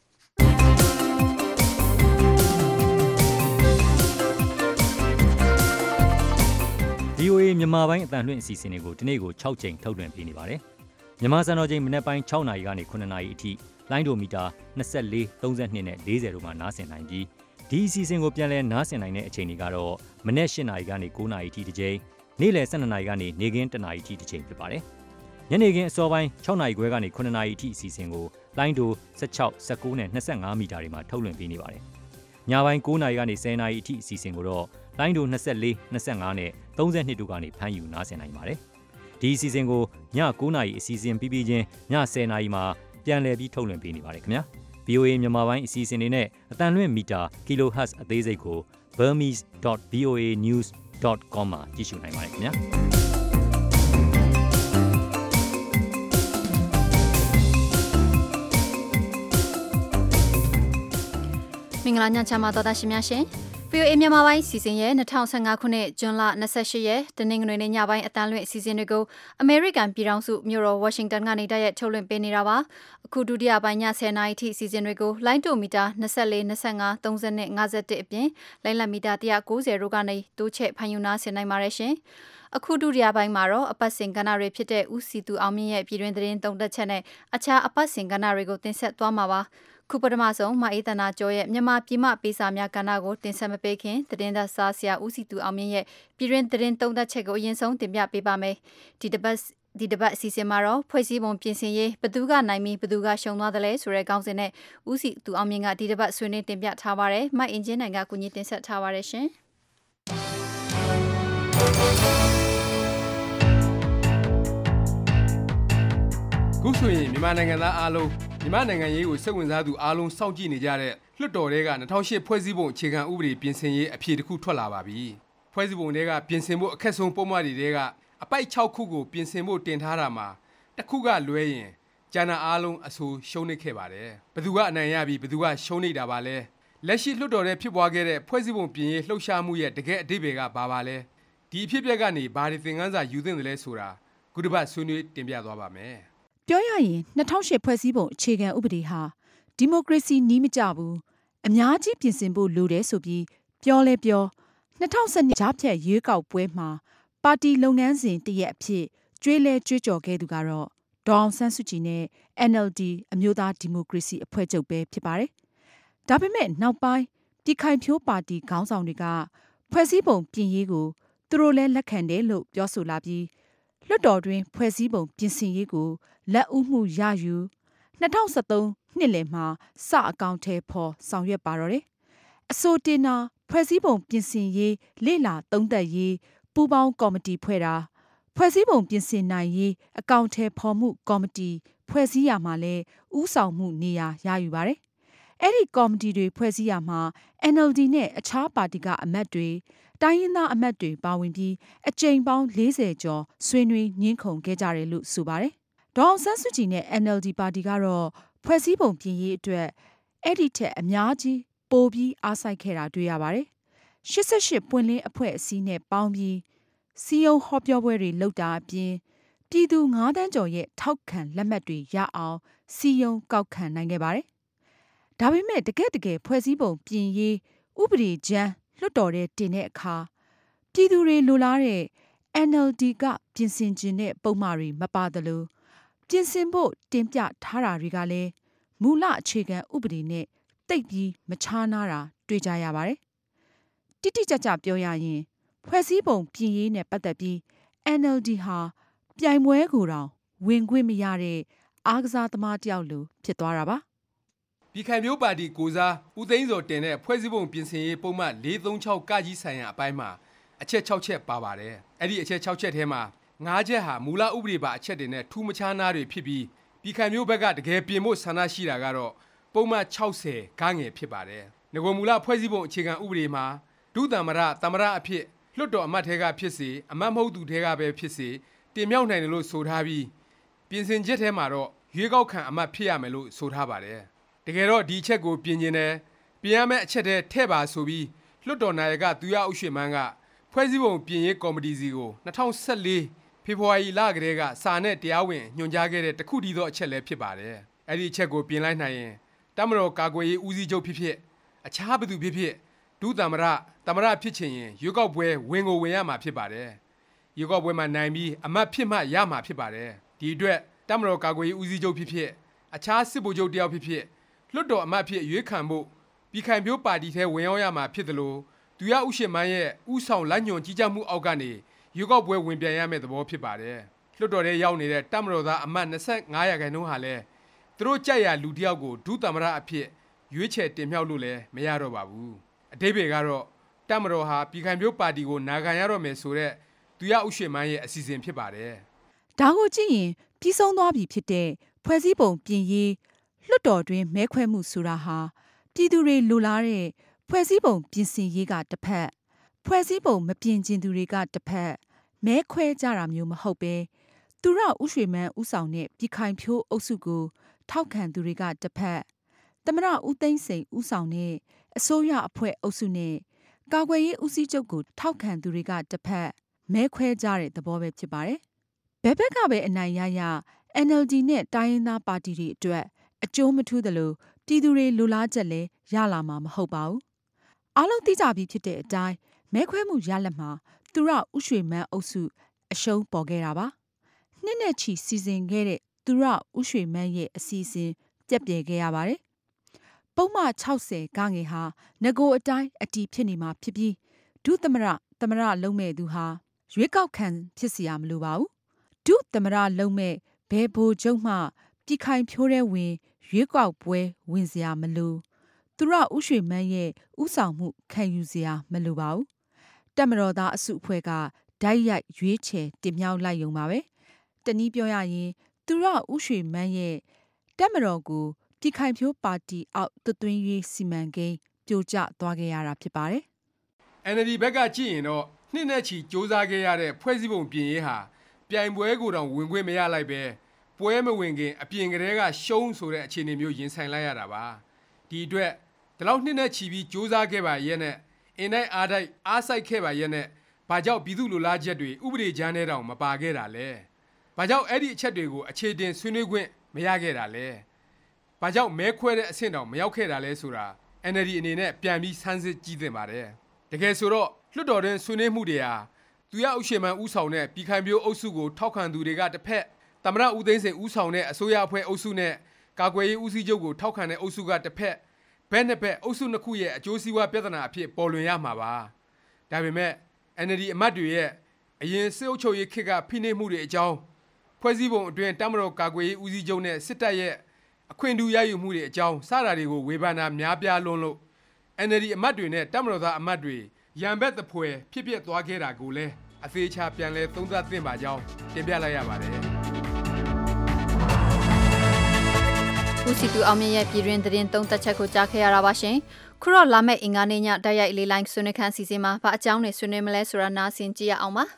V O A မြန်မာပိုင်းအတန်လွှင့်အစီအစဉ်တွေကိုဒီနေ့ကို၆ချိန်ထုတ်လွှင့်ပေးနေပါတယ်။မြန်မာစံတော်ချိန်မနက်ပိုင်း၆နာရီကနေခုနှစ်နာရီအထိလိုင်းဒိုမီတာ၂၄ ၃၂နဲ့၄၀တို့မှာနားဆင်နိုင်ပြီးဒီအစီအစဉ်ကိုပြန်လည်နားဆင်နိုင်တဲ့အချိန်တွေကတော့မနက်၈နာရီကနေ၉နာရီအထိတစ်ချိန်နေ့လယ်၁၂နာရီကနေနေ့ခင်း၁နာရီအထိတစ်ချိန်ဖြစ်ပါတယ်။ညနေခင်းအစောပိုင်း၆နာရီခွဲကနေခုနှစ်နာရီအထိအစီအစဉ်ကိုလိုင်းဒို၁၆ ၁၉နဲ့၂၅မီတာတွေမှာထုတ်လွှင့်ပေးနေပါတယ်။ညပိုင်း၉နာရီကနေ၁၀နာရီအထိအစီအစဉ်ကိုတော့လိုင်းဒို၂၄ ၂၅နဲ့၃၂တို့ကနေဖမ်းယူနားဆင်နိုင်ပါတယ်။ဒီအစီအစဉ်ကိုည၉နာရီအစီအစဉ်ပြီးပြီးချင်းည၁၀နာရီမှာပြန်လည်ပြီးထုတ်လွှင့်ပေးနေပါတယ်ခင်ဗျာ ဗီအိုအေ မြန်မာပိုင်းအစီအစဉ်တွေနဲ့အတန်လွင့်မီတာ kilohertz အသေးစိတ်ကို burmese dot v o a news dot com မှာကြည့်ရှုနိုင်ပါတယ်ခင်ဗျာမင်္ဂလာညချမ်းပါတော်သားရှင်များရှင် ဗီအိုအေ မြန်မာပိုင်းစီစဉ်ရဲ့၂၀၁၅ခုနှစ်ဇွန်လ၂၈ရက်တနင်္ဂနွေနေ့ညပိုင်းအတန်းလွင့်အစီအစဉ်တွေကိုအမေရိကန်ပြည်ထောင်စုမြို့တော်ဝါရှင်တန်ကနေတိုက်ရိုက်ထုတ်လွှင့်ပေးနေတာပါအခုဒုတိယပိုင်းည၁၀နာရီထိအစီအစဉ်တွေကိုလိုင်းတိုမီတာ၂၄ ၂၅ ၃၀ ၅၁အပြင်လိုင်းလက်မီတာ၁၉၀တို့ကနေတိုးချဲ့ဖန်ယူနာဆင်နိုင်ပါတယ်ရှင်အခုဒုတိယပိုင်းမှာတော့အပတ်စဉ်ကဏ္ဍတွေဖြစ်တဲ့ဦးစီသူအောင်မြင့်ရဲ့ပြည်တွင်းသတင်းသုံးသပ်ချက်နဲ့အခြားအပတ်စဉ်ကဏ္ဍတွေကိုတင်ဆက်သွားမှာပါခုပထမဆုံးမအေးတနာကျော်ရဲ့မြန်မာပြည်မှပေးစာများကဏ္ဍကိုတင်ဆက်မပေးခင်သတင်းသက်စာဆရာဦးစီသူအောင်မြင့်ရဲ့ပြည်တွင်းသတင်းသုံးသပ်ချက်ကိုအရင်ဆုံးတင်ပြပေးပါမယ်ဒီတစ်ပတ်ဒီတစ်ပတ်အစီအစဉ်မှာတော့ဖွဲ့စည်းပုံပြင်ဆင်ရေးဘသူကနိုင်ပြီးဘသူကရှုံသွားတယ်လဲဆိုတဲ့ခေါင်းစဉ်နဲ့ဦးစီသူအောင်မြင့်ကဒီတစ်ပတ်ဆွေးနွေးတင်ပြထားပါတယ်မိုက်အင်ဂျင်နိုင်ကကူညီတင်ဆက်ထားပါတယ်ရှင်ခုဆိုရင်မြန်မာနိုင်ငံသားအားလုံးမြန်မာနိုင်ငံရေးကိုစိတ်ဝင်စားသူအားလုံးစောင့်ကြည့်နေကြတဲ့လွှတ်တော်တွေက၂၀၀၈ဖွဲ့စည်းပုံအခြေခံဥပဒေပြင်ဆင်ရေးအဖြေတစ်ခုထွက်လာပါပြီ။ဖွဲ့စည်းပုံတွေကပြင်ဆင်ဖို့အခက်ဆုံးပုံမှန်တွေတွေကအပိုက်၆ခုကိုပြင်ဆင်ဖို့တင်ထားတာမှာတစ်ခုကလွဲရင်ကျန်တာအားလုံးအဆိုရှုံးနေခဲ့ပါတယ်။ဘယ်သူကအနိုင်ရပြီးဘယ်သူကရှုံးနေတာပါလဲ။လက်ရှိလွှတ်တော်ထဲဖြစ်ပွားခဲ့တဲ့ဖွဲ့စည်းပုံပြင်ရေးလှုပ်ရှားမှုရဲ့တကယ်အဓိပ္ပာယ်ကဘာပါလဲ။ဒီအဖြစ်အပျက်ကနေဘာတွေသင်ခန်းစာယူသင့်တယ်လဲဆိုတာခုတစ်ပတ်ဆွေးနွေးတင်ပြသွားပါမယ်။ပြောရရင်၂၀၀၈ဖွဲ့စည်းပုံအခြေခံဥပဒေဟာဒီမိုကရေစီနီးမကျဘူးအများကြီးပြင်ဆင်ဖို့လိုတယ်ဆိုပြီးပြောလဲပြော၂၀၁၂ကြားဖြတ်ရွေးကောက်ပွဲမှာပါတီလုပ်ငန်းစဉ်တရက်အဖြစ်ကျွေးလဲကြွေးကြော်ခဲ့သူကတော့ဒေါ်အောင်ဆန်းစုကြည်နဲ့ အန် အယ် ဒီ အမျိုးသားဒီမိုကရေစီအဖွဲ့ချုပ်ပဲဖြစ်ပါတယ်။ဒါပေမဲ့နောက်ပိုင်းပြည်ခိုင်ဖြိုးပါတီခေါင်းဆောင်တွေကဖွဲ့စည်းပုံပြင်ရေးကိုသူတို့လည်းလက်ခံတယ်လို့ပြောဆိုလာပြီးလွှတ်တော်တွင်ဖွဲ့စည်းပုံပြင်ဆင်ရေးကိုလက်ဦးမှုရယူ၂၀၁၃နှစ်လယ်မှာစအကောင့်ထဲပေါ်ဆောင်ရွက်ပါတော့တယ်။အဆိုတင်တာဖွဲ့စည်းပုံပြင်ဆင်ရေးလေ့လာသုံးသပ်ရေးပူးပေါင်းကော်မတီဖွဲ့တာဖွဲ့စည်းပုံပြင်ဆင်နိုင်ရေးအကောင့်ထဲပေါ်မှုကော်မတီဖွဲ့စည်းရမှာလဲဥဆောင်မှုနေရာရယူပါတယ်။အဲ့ဒီကော်မတီတွေဖွဲ့စည်းရမှာ အန် အယ် ဒီ နဲ့အခြားပါတီကအမတ်တွေတိုင်းရင်းသားအမတ်တွေပါဝင်ပြီးအကြိမ်ပေါင်း၄၀ကျော်ဆွေးနွေးညှင်းခုန်ခဲ့ကြတယ်လို့ဆိုပါတယ်။ဒေါ်အောင်ဆန်းစုကြည်နဲ့ အန် အယ် ဒီ ပါတီကတော့ဖွဲ့စည်းပုံပြင်ရေးအတွက်အဲ့ဒီထက်အများကြီးပိုပြီးအားစိုက်ခဲ့တာတွေ့ရပါတယ်။၈၈ပွင့်လင်းအဖွဲ့အစည်းနဲ့ပေါင်းပြီးစီယုံဟောပြောပွဲတွေလုပ်တာအပြင်ပြည်သူ၅တန်းကျော်ရဲ့ထောက်ခံလက်မှတ်တွေရအောင်စီယုံကောက်ခံနိုင်ခဲ့ပါတယ်။ဒါပေမဲ့တကယ့်တကယ်ဖွဲ့စည်းပုံပြင်ရေးဥပဒေကြမ်းလွှတ်တော်ထဲတင်တဲ့အခါပြည်သူတွေလိုလားတဲ့ အန် အယ် ဒီ ကပြင်ဆင်ခြင်းတဲ့ပုံမှားတွေမပါသလိုပြင်ဆင်ဖို့တင်ပြထားတာတွေကလည်းမူလအခြေခံဥပဒေနဲ့တိတ်ပြီးမခြားနာတာတွေ့ကြရပါတယ်။တိတိကျကျပြောရရင်ဖွဲ့စည်းပုံပြင်ရေးနဲ့ပတ်သက်ပြီး အန် အယ် ဒီ ဟာပြိုင်ပွဲကိုတောင်ဝင်ခွင့်မရတဲ့အားကစားသမားတယောက်လိုဖြစ်သွားတာပါ။ပြည်ခိုင်ဖြိုးပါတီကိုစားဦးသိန်းစောတင်တဲ့ဖွဲ့စည်းပုံပြင်ဆင်ရေးပုံမှန်၄၃၆ကကြီးဆိုင်ရာအပိုင်းမှာအချက်၆ချက်ပါပါတယ်။အဲ့ဒီအချက်၆ချက်ထဲမှာငါးချက်ဟာမူလဥပဒေပါအချက်တွေနဲ့ထူးမခြားနာတွေဖြစ်ပြီးပြည်ခိုင်မျိုးဘက်ကတကယ်ပြင်ဖို့ဆန္ဒရှိတာကတော့ပုံမှန်၆၀ဂငယ်ဖြစ်ပါတယ်။ငကိုမူလဖွဲ့စည်းပုံအခြေခံဥပဒေမှာဒုသမ္မတသမ္မတအဖြစ်လွှတ်တော်အမတ်ထဲကဖြစ်စေအမတ်မဟုတ်သူထဲကပဲဖြစ်စေတင်မြှောက်နိုင်တယ်လို့ဆိုထားပြီးပြင်ဆင်ချက်ထဲမှာတော့ရွေးကောက်ခံအမတ်ဖြစ်ရမယ်လို့ဆိုထားပါတယ်။တကယ်တော့ဒီအချက်ကိုပြင်ကျင်တယ်ပြင်ရမယ့်အချက်တွေထဲ့ပါဆိုပြီးလွှတ်တော်နာယကသူရအုပ်ရွှေမန်းကဖွဲ့စည်းပုံပြင်ရေးကော်မတီစီကို၂၀၁၄ဖေဖော်ဝါရီလကတည်းကစာနဲ့တရားဝင်ညွှန်ကြားခဲ့တဲ့တခုတည်းသောအချက်လည်းဖြစ်ပါတယ်။အဲ့ဒီအချက်ကိုပြင်လိုက်နိုင်ရင်တမတော်ကာကွယ်ရေးဦးစီးချုပ်ဖြစ်ဖြစ်အခြားဘသူဖြစ်ဖြစ်ဒုသမ္မတသမ္မတဖြစ်ချင်ရင်ရွေးကောက်ပွဲဝင်ကိုဝင်ရမှာဖြစ်ပါတယ်။ရွေးကောက်ပွဲမှာနိုင်ပြီးအမတ်ဖြစ်မှရမှာဖြစ်ပါတယ်။ဒီအတွက်တမတော်ကာကွယ်ရေးဦးစီးချုပ်ဖြစ်ဖြစ်အခြားစစ်ဗိုလ်ချုပ်တယောက်ဖြစ်ဖြစ်လွှတ်တော်အမတ်ဖြစ်ရွေးခံဖို့ပြည်ခိုင်ဖြိုးပါတီထဲဝင်ရောက်ရမှာဖြစ်တယ်လို့သူရဥရှိမန်းရဲ့ဥဆောင်လက်ညွန်ကြီးကြပ်မှုအောက်ကနေရွေးကောက်ပွဲဝင်ပြန်ရမယ့်သဘောဖြစ်ပါတယ်။လွှတ်တော်ထဲရောက်နေတဲ့တမတော်သားအမတ်၂၅ရာခိုင်နှုန်းဟာလည်းသူတို့ကြိုက်ရလူတယောက်ကိုဒုသမ္မတအဖြစ်ရွေးချယ်တင်မြှောက်လို့လည်းမရတော့ပါဘူး။အဓိပ္ပာယ်ကတော့တမတော်ဟာပြည်ခိုင်ဖြိုးပါတီကိုနာခံရတော့မယ်ဆိုတဲ့သူရဥရှိမန်းရဲ့အစီအစဉ်ဖြစ်ပါတယ်။ဒါကိုကြည့်ရင်ပြီးဆုံးသွားပြီဖြစ်တဲ့ဖွဲ့စည်းပုံပြင်ရေးလွတ်တော်တွင်မဲခွဲမှုဆိုတာဟာပြည်သူတွေလိုလားတဲ့ဖွဲ့စည်းပုံပြင်ဆင်ရေးကတစ်ဖက်ဖွဲ့စည်းပုံမပြင်ကျင်သူတွေကတစ်ဖက်မဲခွဲကြတာမျိုးမဟုတ်ပဲသူရဥရွှေမန်းဥဆောင်တဲ့ပြည်ခိုင်ဖြိုးအုပ်စုကိုထောက်ခံသူတွေကတစ်ဖက်သမရဦးသိန်းစိန်ဥဆောင်တဲ့အစိုးရအဖွဲ့အုပ်စုနဲ့ကာကွယ်ရေးဦးစီးချုပ်ကိုထောက်ခံသူတွေကတစ်ဖက်မဲခွဲကြတဲ့သဘောပဲဖြစ်ပါတယ်။ဘယ်ဘက်ကပဲအနိုင်ရရ အန် အယ်လ် ဒီ နဲ့တိုင်းရင်းသားပါတီတွေအတွက်အကျိုးမထူးသလိုပြည်သူတွေလိုလားချက်လည်းရလာမှာမဟုတ်ပါဘူး။အားလုံးသိကြပြီးဖြစ်တဲ့အတိုင်းမဲခွဲမှုရလဒ်မှာသူရဥရွှေမန်းအုပ်စုအရှုံးပေါ်ခဲ့တာပါ။နှစ်နဲ့ချီစီစဉ်ခဲ့တဲ့သူရဥရွှေမန်းရဲ့အစီအစဉ်ပြက်ပြယ်ခဲ့ရပါတယ်။ပုံမှန်၆၀ကငယ်ဟာငကိုအတိုင်းအတီဖြစ်နေမှာဖြစ်ပြီးဒုသမရသမရလုံးမဲ့သူဟာရွေးကောက်ခံဖြစ်စီရမလိုပါဘူး။ဒုသမရလုံးမဲ့ဘယ်ဘိုလ်ချုပ်မှပြည်ခိုင်ဖြိုးတဲ့ဝင်ရွေးကောက်ပွဲဝင်စရာမလိုသူရဥရွှေမန်းရဲ့ဥဆောင်မှုခံယူစရာမလိုပါဘူး။တက်မတော်သားအစုအဖွဲ့ကဓာတ်ရိုက်ရွေးချယ်တင်မြှောက်လိုက်ရုံပါပဲ။တနည်းပြောရရင်သူရဥရွှေမန်းရဲ့တက်မတော်ကိုပြည်ခိုင်ဖြိုးပါတီအောက်သွသွင်းရေးစီမံကိန်းပြိုကျသွားခဲ့ရတာဖြစ်ပါတယ်။ အန် အယ်လ် ဒီ ဘက်ကကြည့်ရင်တော့နှစ်နဲ့ချီစ조사ခဲ့ရတဲ့ဖွဲ့စည်းပုံပြင်ရေးဟာပြိုင်ပွဲကိုတောင်ဝင်ခွင့်မရလိုက်ပဲပွဲမဝင်ခင်အပြင်ကလေးကရှုံးဆိုတဲ့အခြေအနေမျိုးရင်ဆိုင်လိုက်ရတာပါဒီအတွက်ဒီလောက်နှစ်နဲ့ချီပြီးစ조사ခဲ့ပါရဲ့နဲ့အင်တိုင်းအားတိုက်အားစိုက်ခဲ့ပါရဲ့နဲ့ဘာကြောင့်ပြည်သူလူလားချက်တွေဥပဒေကြမ်းထဲတောင်မပါခဲ့တာလဲဘာကြောင့်အဲ့ဒီအချက်တွေကိုအခြေတင်ဆွေးနွေးခွင့်မရခဲ့တာလဲဘာကြောင့်မဲခွဲတဲ့အဆင့်တောင်မရောက်ခဲ့တာလဲဆိုတာ အန် အယ်လ် ဒီ အနေနဲ့ပြန်ပြီးစမ်းစစ်ကြည့်သင့်ပါတယ်တကယ်ဆိုတော့လွှတ်တော်တွင်ဆွေးနွေးမှုတွေဟာသူရဥရွှေမန်းဦးဆောင်တဲ့ပြည်ခိုင်ဖြိုးအုပ်စုကိုထောက်ခံသူတွေကတစ်ဖက်သမရဦးသိန်းစိန်ဦးဆောင်တဲ့အစိုးရအဖွဲ့အုပ်စုနဲ့ကာကွယ်ရေးဦးစီးချုပ်ကိုထောက်ခံတဲ့အုပ်စုကတစ်ဖက်ဘက်နှစ်ဖက်အုပ်စုနှစ်ခုရဲ့အကျိုးစီးပွားပြဿနာအဖြစ်ပေါ်လွင်ရမှာပါဒါပေမဲ့ အန် အယ်လ် ဒီ အမတ်တွေရဲ့အရင်စစ်အုပ်ချုပ်ရေးခေတ်ကဖိနှိပ်မှုတွေအကြောင်းဖွဲ့စည်းပုံအတွင်းတပ်မတော်ကာကွယ်ရေးဦးစီးချုပ်နဲ့စစ်တပ်ရဲ့အခွင့်အထူးရယူမှုတွေအကြောင်းစတာတွေကိုဝေဖန်တာများပြားလွန်းလို့ အန် အယ်လ် ဒီ အမတ်တွေနဲ့တပ်မတော်သားအမတ်တွေရန်ဘက်သဖွယ်ဖြစ်ပျက်သွားခဲ့တာကိုလည်းအသေးချာပြန်လဲသုံးသပ်သင့်ပါကြောင်းတင်ပြလိုက်ရပါတယ်ဦးစီတူအောင်မြင့်ရဲ့ပြည်တွင်သတင်းသုံးသက်ချက်ကိုကြားခဲ့ရတာပါရှင်ခုတော့လာမယ့်အင်္ဂါနေ့ညတိုက်ရိုက်လေးလိုင်းဆွေးနွေးခန်းစီစဉ်မှာဘာအကြောင်းတွေဆွေးနွေးမလဲဆိုတာနားဆင်ကြည့်ရအောင်ပါ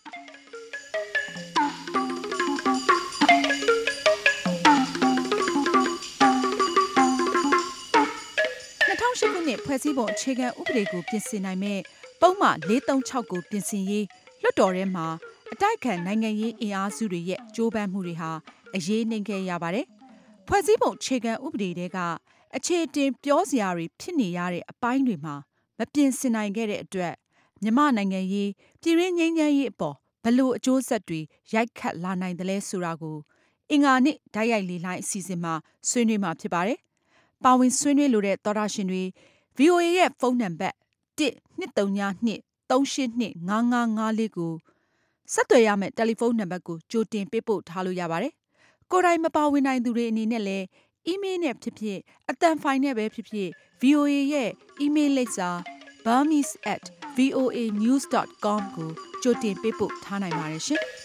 ၂၀၀၈ခုနှစ်ဖွဲ့စည်းပုံအခြေခံဥပဒေကိုပြင်ဆင်နိုင်မဲ့ပုံမှန်၄၃၆ကိုပြင်ဆင်ရေးလွှတ်တော်ထဲမှာအတိုက်ခံနိုင်ငံရေးအင်အားစုတွေရဲ့ကြိုးပမ်းမှုတွေဟာအရေးနှိမ်ခဲ့ရပါတယ်။ဖွဲ့စည်းပုံအခြေခံဥပဒေတွေကအခြေတင်ပြောစရာတွေဖြစ်နေရတဲ့အပိုင်းတွေမှာမပြင်ဆင်နိုင်ခဲ့တဲ့အတွက်မြန်မာနိုင်ငံရေးပြည်ရင်းငြိမ်းချမ်းရေးအပေါ်ဘယ်လိုအကျိုးဆက်တွေရိုက်ခတ်လာနိုင်တယ်လဲဆိုတာကိုအင်္ဂါနေ့ဓာတ်ရိုက်လေးလိုင်းအစီအစဉ်မှာဆွေးနွေးမှာဖြစ်ပါတယ်။ပါဝင်ဆွေးနွေးလိုတဲ့သောတာရှင်တွေ ဗွီအိုအေ ရဲ့ဖုန်းနံပါတ်တစ် ၂၃၂ ၃၈၂ ၅၅၅၄ကိုဆက်သွယ်ရမယ့်တယ်လီဖုန်းနံပါတ်ကိုကြိုတင်ပေးပို့ထားလို့ရပါတယ်။ကိုယ်တိုင်မပါဝင်နိုင်သူတွေအနေနဲ့လည်းအီးမေးလ်နဲ့ဖြစ်ဖြစ်အသံဖိုင်နဲ့ပဲဖြစ်ဖြစ် ဗွီအိုအေ ရဲ့အီးမေးလ်လိပ်စာ burmese at voa news dot com ကိုကြိုတင်ပေးပို့ထားနိုင်ပါတယ်ရှင်။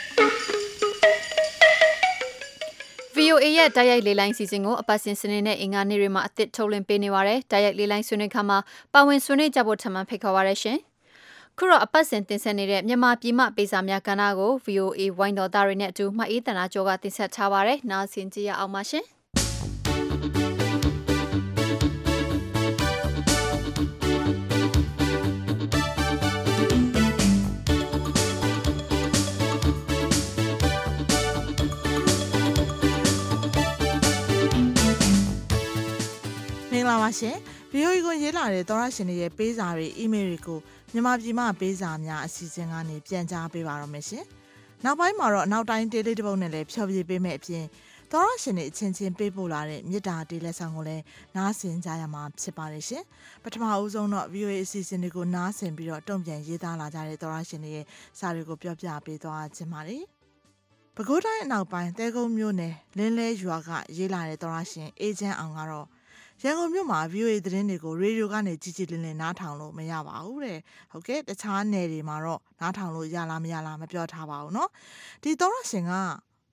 ဗွီအိုအေ ရဲ့တိုက်ရိုက်လေးလိုင်းစီစဉ်ကိုအပတ်စဉ်စနေနဲ့အင်္ဂါနေ့တွေမှာအသစ်ထုတ်လွှင့်ပေးနေပါတယ်။တိုက်ရိုက်လေးလိုင်းဆွေးနွေးခန်းမှာပါဝင်ဆွေးနွေးကြဖို့ထပ်မံဖိတ်ခေါ်ပါရရှင်။ခုတော့အပတ်စဉ်တင်ဆက်နေတဲ့မြန်မာပြည်မှပေးစာများကဏ္ဍကို ဗွီအိုအေ ဝိုင်းတော်သားတွေနဲ့အတူမှတ်အေးတနာကျော်ကတင်ဆက်ထားပါတယ်။နားဆင်ကြရအောင်ပါရှင်။မင်္ဂလာပါရှင် ဗီအိုအေ ကိုရေးလာတဲ့သောရရှင်တွေရဲ့ပေးစာတွေအီးမေးလ်တွေကိုမြန်မာပြည်မှပေးစာများအစီအစဉ်ကနေပြန်ကြားပေးပါတော့မယ်ရှင်နောက်ပိုင်းမှာတော့နောက်တိုင်းတေးလေးတစ်ပုဒ်နဲ့လည်းဖျော်ဖြေပေးမယ့်အပြင်သောရရှင်တွေအချင်းချင်းပေးပို့လာတဲ့မေတ္တာတေးလက်ဆောင်ကိုလည်းနားဆင်ကြရမှာဖြစ်ပါတယ်ရှင်ပထမအဦးဆုံးတော့ ဗီအိုအေ အစီအစဉ်တွေကိုနားဆင်ပြီးတော့တုံ့ပြန်ရေးသားလာကြတဲ့သောရရှင်တွေရဲ့စာတွေကိုပြောပြပေးသွားခြင်းပါတယ်ပဲခူးတိုင်းအနောက်ပိုင်းတဲကုန်းမြို့နယ်လင်းလဲရွာကရေးလာတဲ့သောရရှင်အေဂျင့်အောင်ကတော့ရန်ကုန်မြို့မှာ ဗီအိုအေ သတင်းတွေကိုရေဒီယိုကနေကြည်ကြည်လင်းလင်းနားထောင်လို့မရပါဘူးတဲ့ဟုတ်ကဲ့တခြားနယ်တွေမှာတော့နားထောင်လို့ရလားမရလားမပြောထားပါဘူးเนาะဒီသောရရှင်က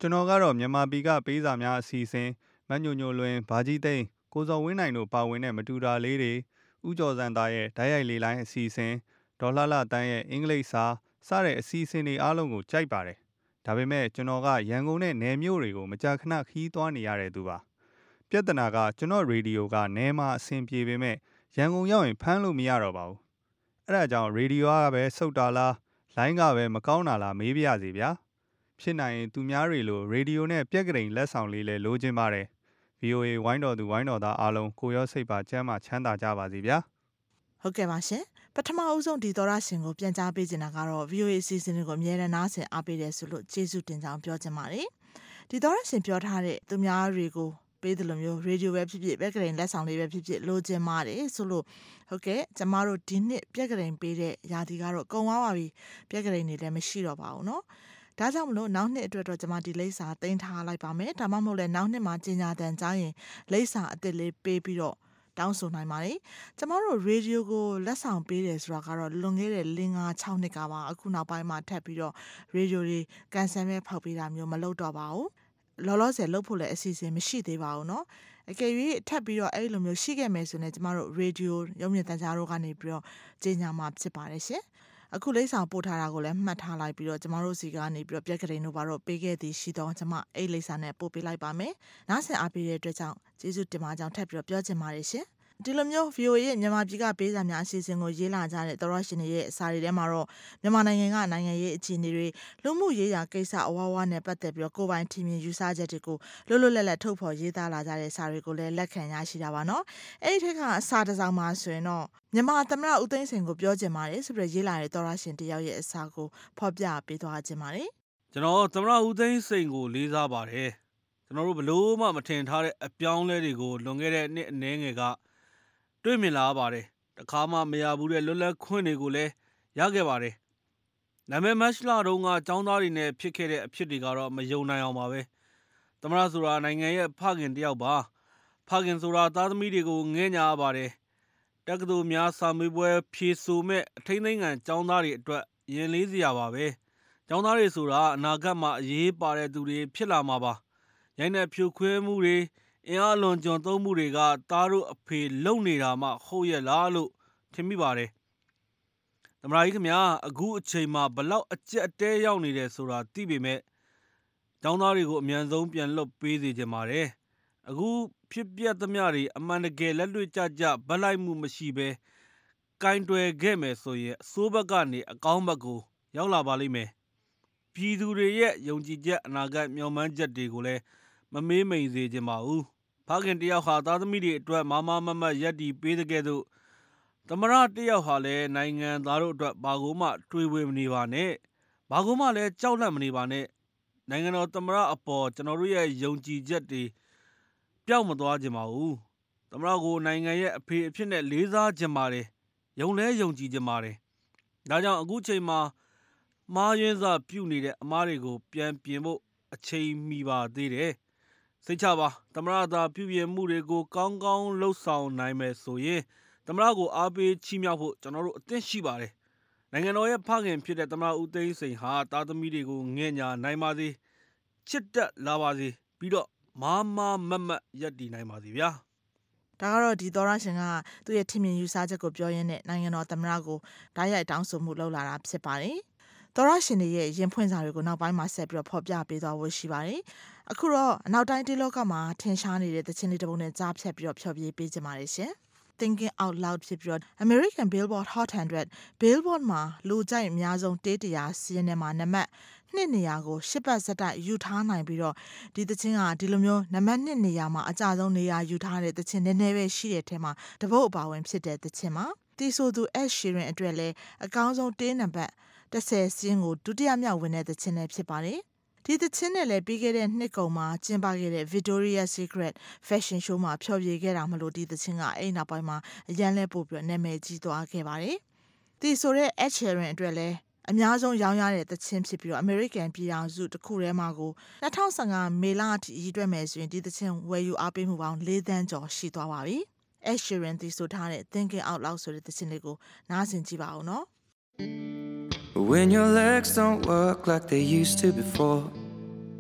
ကျွန်တော်ကတော့မြန်မာပြည်ကပေးစာများအစီအစဉ်မညိုညိုလွင်ဘာကြီးသိန်းကိုစောဝင်းနိုင်တို့ပါဝင်တဲ့မတူတာလေးတွေဥကျော်စံသားရဲ့ဓာတ်ရိုက်လေးလိုင်းအစီအစဉ်ဒေါ်လှလှတန်းရဲ့အင်္ဂလိပ်စာစတဲ့အစီအစဉ်တွေအားလုံးကိုကြိုက်ပါတယ်ဒါပေမဲ့ကျွန်တော်ကရန်ကုန်နဲ့နယ်မြို့တွေကိုမကြာခဏခီးသွားနေရတဲ့သူပါပြဿနာကကျွန်တော်ရေဒီယိုကနဲမှာအဆင်ပြေပေမဲ့ရန်ကုန်ရောက်ရင်ဖမ်းလို့မရတော့ပါဘူးအဲ့ဒါကြောင့်ရေဒီယိုကပဲစုတ်တာလားလိုင်းကပဲမကောင်းတာလားမေးပြရစီဗျာဖြစ်နိုင်ရင်သူများတွေလိုရေဒီယိုနဲ့ပြက်ကလေးလက်ဆောင်လေးလဲလိုချင်ပါတယ် ဗီအိုအေ ဝိုင်းတော်သူဝိုင်းတော်သားအားလုံးကိုရောစိတ်ပါကျမ်းမာချမ်းသာကြပါစေဗျာဟုတ်ကဲ့ပါရှင်ပထမအဦးဆုံးဒီသောရရှင်ကိုပြန်ကြားပေးနေတာကတော့ ဗီအိုအေ အစီအစဉ်တွေကိုအမြဲတမ်းနားဆင်အားပေးတယ်ဆိုလို့ကျေးဇူးတင်ကြောင်းပြောချင်ပါတယ်ဒီသောရရှင်ပြောထားတဲ့သူများတွေကိုပေးတယ်လို့မျိုးရေဒီယိုပဲဖြစ်ဖြစ်ပြက်ကလေးလက်ဆောင်လေးပဲဖြစ်ဖြစ်လိုချင်ပါတယ်ဆိုလို့ဟုတ်ကဲ့ကျမတို့ဒီနှစ်ပြက်ကလေးပေးတဲ့ယာတီကတော့ကုန်သွားပါပြီပြက်ကလေးနေလည်းမရှိတော့ပါဘူးเนาะဒါကြောင့်မလို့နောက်နှစ်အတွက်တော့ကျမဒီလိပ်စာတင်ထားလိုက်ပါမယ်ဒါမှမဟုတ်လဲနောက်နှစ်မှာကြီးညာတန်ကြားရင်လိပ်စာအသစ်လေးပေးပြီးတော့တောင်းဆိုနိုင်ပါတယ်ကျမတို့ရေဒီယိုကိုလက်ဆောင်ပေးတယ်ဆိုတာကတော့လွန်ခဲ့တဲ့၄၅၆နှစ်ကပါအခုနောက်ပိုင်းမှာထပ်ပြီးတော့ရေဒီယိုတွေကန်ဆယ်မဲ့ဖောက်ပေးတာမျိုးမလုပ်တော့ပါဘူးလောလောဆယ်လုပ်ဖို့လည်းအစီအစဉ်မရှိသေးပါဘူးเนาะအကယ်၍ထပ်ပြီးတော့အဲ့လိုမျိုးရှိခဲ့မယ်ဆိုရင်ကျမတို့ရေဒီယိုရုံမြင့်တန်ကြားတို့ကနေပြီးတော့ကြီးညာမှာဖြစ်ပါတယ်ရှင်အခုလိပ်စာပို့ထားတာကိုလည်းမှတ်ထားလိုက်ပြီးတော့ကျမတို့စီကနေပြီးတော့ပြက်ကလေးတို့ဘာလို့ပေးခဲ့သည်ရှိတော့ကျမအဲ့လိပ်စာနဲ့ပို့ပေးလိုက်ပါမယ်နားဆင်အားပေးတဲ့အတွက်ကြောင့်ကျေးဇူးတင်ပါကြောင်းထပ်ပြီးတော့ပြောချင်ပါတယ်ရှင်ဒီလိုမျိုး ဗီအိုအေ ရဲ့မြန်မာပြည်ကပေးစာများအစီအစဉ်ကိုရေးလာကြတဲ့သောရရှင်တွေရဲ့အစာတွေထဲမှာတော့မြန်မာနိုင်ငံကနိုင်ငံရေးအခြေအနေတွေလူမှုရေးရာကိစ္စအဝါဝါနဲ့ပတ်သက်ပြီးတော့ကိုယ်ပိုင်ထင်မြင်ယူဆချက်တွေကိုလွတ်လွတ်လပ်လပ်ထုတ်ဖော်ရေးသားလာကြတဲ့စာတွေကိုလည်းလက်ခံရရှိတာပါနော်အဲ့ဒီထက်ကအစာတစ်စောင်မှာဆိုရင်တော့မြန်မာသမ္မတဦးသိန်းစိန်ကိုပြောချင်ပါတယ်ဆိုပြီးရေးလာတဲ့သောရရှင်တယောက်ရဲ့အစာကိုဖော်ပြပေးသွားခြင်းပါတယ်ကျွန်တော်သမ္မတဦးသိန်းစိန်ကိုလေးစားပါတယ်ကျွန်တော်တို့ဘလို့မှမထင်ထားတဲ့အပြောင်းလဲတွေကိုလွန်ခဲ့တဲ့နှစ်အနည်းငယ်ကတွေ့မြင်လာပါတယ်တခါမှမရဘူးတဲ့လွတ်လပ်ခွင့်တွေကိုလည်းရခဲ့ပါတယ်ဒါပေမဲ့မတ်လတုန်းကចောင်းသားတွေနဲ့ဖြစ်ခဲ့တဲ့အဖြစ်တွေကတော့မယုံနိုင်အောင်ပါပဲသမ္မတဆိုတာနိုင်ငံရဲ့ဖခင်တယောက်ပါဖခင်ဆိုတာသားသမီးတွေကိုငဲ့ညာပါတယ်တက္ကသိုလ်များစာမေးပွဲဖြေဆိုမဲ့အထိန်းသိမ်းခံចောင်းသားတွေအတွက်ရင်လေးစရာပါပဲចောင်းသားတွေဆိုတာအနာဂတ်မှာအရေးပါတဲ့သူတွေဖြစ်လာမှာပါရိုင်းတဲ့ဖြိုခွဲမှုတွေအင်အားလွန်ကျွံသုံးမှုတွေကသားတို့အဖေလုံနေတာမှဟုတ်ရဲ့လားလို့ထင်မိပါတယ်သမ္မတကြီးခင်ဗျာအခုအချိန်မှာဘလောက်အကျက်အတဲရောက်နေတယ်ဆိုတာသိပေမဲ့ចောင်းသားတွေကိုအမြန်ဆုံးပြန်လွတ်ပေးစေချင်ပါတယ်အခုဖြစ်ပျက်သမျှတွေအမှန်တကယ်လက်တွေ့ကျကျဗတ်လိုက်မှုမရှိဘဲကင်တွယ်ခဲ့မယ်ဆိုရင်အစိုးဘက်ကနေအကောင်းဘက်ကိုရောက်လာပါလိမ့်မယ်ပြည်သူတွေရဲ့ယုံကြည်ချက်အနာဂတ်မျှော်မှန်းချက်တွေကိုလည်းမမေးမိန်စေချင်ပါဘူးဖခင်တယောက်ဟာသားသမီးတွေအတွက်မမမမတ်ရက်တီပေးတဲ့ကဲ့သို့သမရတယောက်ဟာလည်းနိုင်ငံသားတို့အတွက်ဘာကိုမှတွေးဝေမနေပါနဲ့ဘာကိုမှလည်းကြောက်လန့်မနေပါနဲ့နိုင်ငံတော်သမရအပေါ်ကျွန်တော်တို့ရဲ့ယုံကြည်ချက်တွေပျောက်မသွားကြပါဘူးသမရကိုနိုင်ငံရဲ့အဖေအဖြစ်နဲ့လေးစားကြပါတယ်ယုံလဲယုံကြည်ကြပါတယ်ဒါကြောင့်အခုချိန်မှာမားရင်းစားပြုတ်နေတဲ့အမားတွေကိုပြန်ပြင်ဖို့အချိန်မီပါသေးတယ်စိတ်ချပါသမရသာပြုပြင်မှုတွေကိုကောင်းကောင်းလှုပ်ဆောင်နိုင်မယ်ဆိုရင်သမရကိုအားပေးချီးမြှောက်ဖို့ကျွန်တော်တို့အသင့်ရှိပါတယ်နိုင်ငံတော်ရဲ့ဖခင်ဖြစ်တဲ့သမရဦးသိန်းစိန်ဟာသားသမီးတွေကိုငဲ့ညာနိုင်ပါစေချစ်တက်လာပါစေပြီးတော့မာမာမတ်မတ်ရက်တည်နိုင်ပါစေဗျာဒါကတော့ဒီသောရရှင်ကသူ့ရဲ့ထင်မြင်ယူဆချက်ကိုပြောရင်းနဲ့နိုင်ငံတော်သမ္မတကိုဓာတ်ရိုက်တောင်းဆိုမှုလုပ်လာတာဖြစ်ပါတယ်သောရရှင်တွေရဲ့ရင်ဖွင့်စာတွေကိုနောက်ပိုင်းမှာဆက်ပြီးတော့ဖော်ပြပေးသွားဖို့ရှိပါတယ်အခုတော့အနောက်တိုင်းဒေသလောကမှာထင်ရှားနေတဲ့သချင်းလေးတစ်ပုဒ်နဲ့ကြားဖြတ်ပြီးတော့ဖျော်ဖြေပေးကြပါတယ်ရှင် Thinking Out Loud ဖြစ်ပြီးတော့ American Billboard Hot one hundred Billboard မှာလူကြိုက်အများဆုံးတေးတရာစီးရင်ထဲမှာနံပါတ်နှစ်နေရာကိုရှစ်ပတ်ဆက်တိုက်ယူထားနိုင်ပြီးတော့ဒီသချင်းကဒီလိုမျိုးနံပါတ်နှစ်နေရာမှာအကြဆုံးနေရာယူထားတဲ့သချင်းနည်းနည်းပဲရှိတဲ့အထက်မှာတပုတ်အပါဝင်ဖြစ်တဲ့သချင်းမှာတီဆိုသူ Ed Sheeran အတွက်လည်းအကောင်းဆုံးတေးနံပါတ်တစ်ဆယ်စီးကိုဒုတိယမြောက်ဝင်တဲ့သချင်းလည်းဖြစ်ပါတယ်ဒီသချင်းနဲ့လည်းပြီးခဲ့တဲ့နှစ်ကုန်မှာကျင်းပခဲ့တဲ့ Victoria's Secret Fashion Show မှာဖျော်ဖြေခဲ့တာမလို့ဒီသချင်းကအဲ့နောက်ပိုင်းမှာအရန်လဲပို့ပြီးနာမည်ကြီးသွားခဲ့ပါတယ်ဒီဆိုတဲ့ Ed Sheeran အတွက်လည်းအများဆုံးရောင်းရတဲ့သချင်းဖြစ်ပြီးတော့ American ပြည်ထောင်စုတစ်ခုထဲမှာကိုtwo thousand fifteenမေလအထိရည်တွက်မယ်ဆိုရင်ဒီသချင်းဝယ်ယူအားပေးမှုပေါင်းfourသန်းကျော်ရှိသွားပါပြီ Ed Sheeran ဒီဆိုထားတဲ့ Thinking Out Loud ဆိုတဲ့သချင်းလေးကိုနားဆင်ကြည့်ပါဦးနော် When your legs don't work like they used to before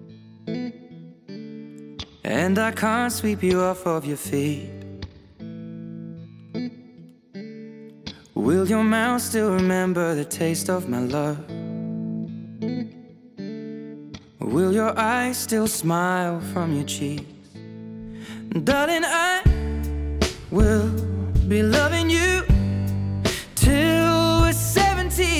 and I can't sweep you off of your feet. Will your mouth still remember the taste of my love? Will your eyes still smile from your cheeks? Darling, I will be loving you till we're seventy.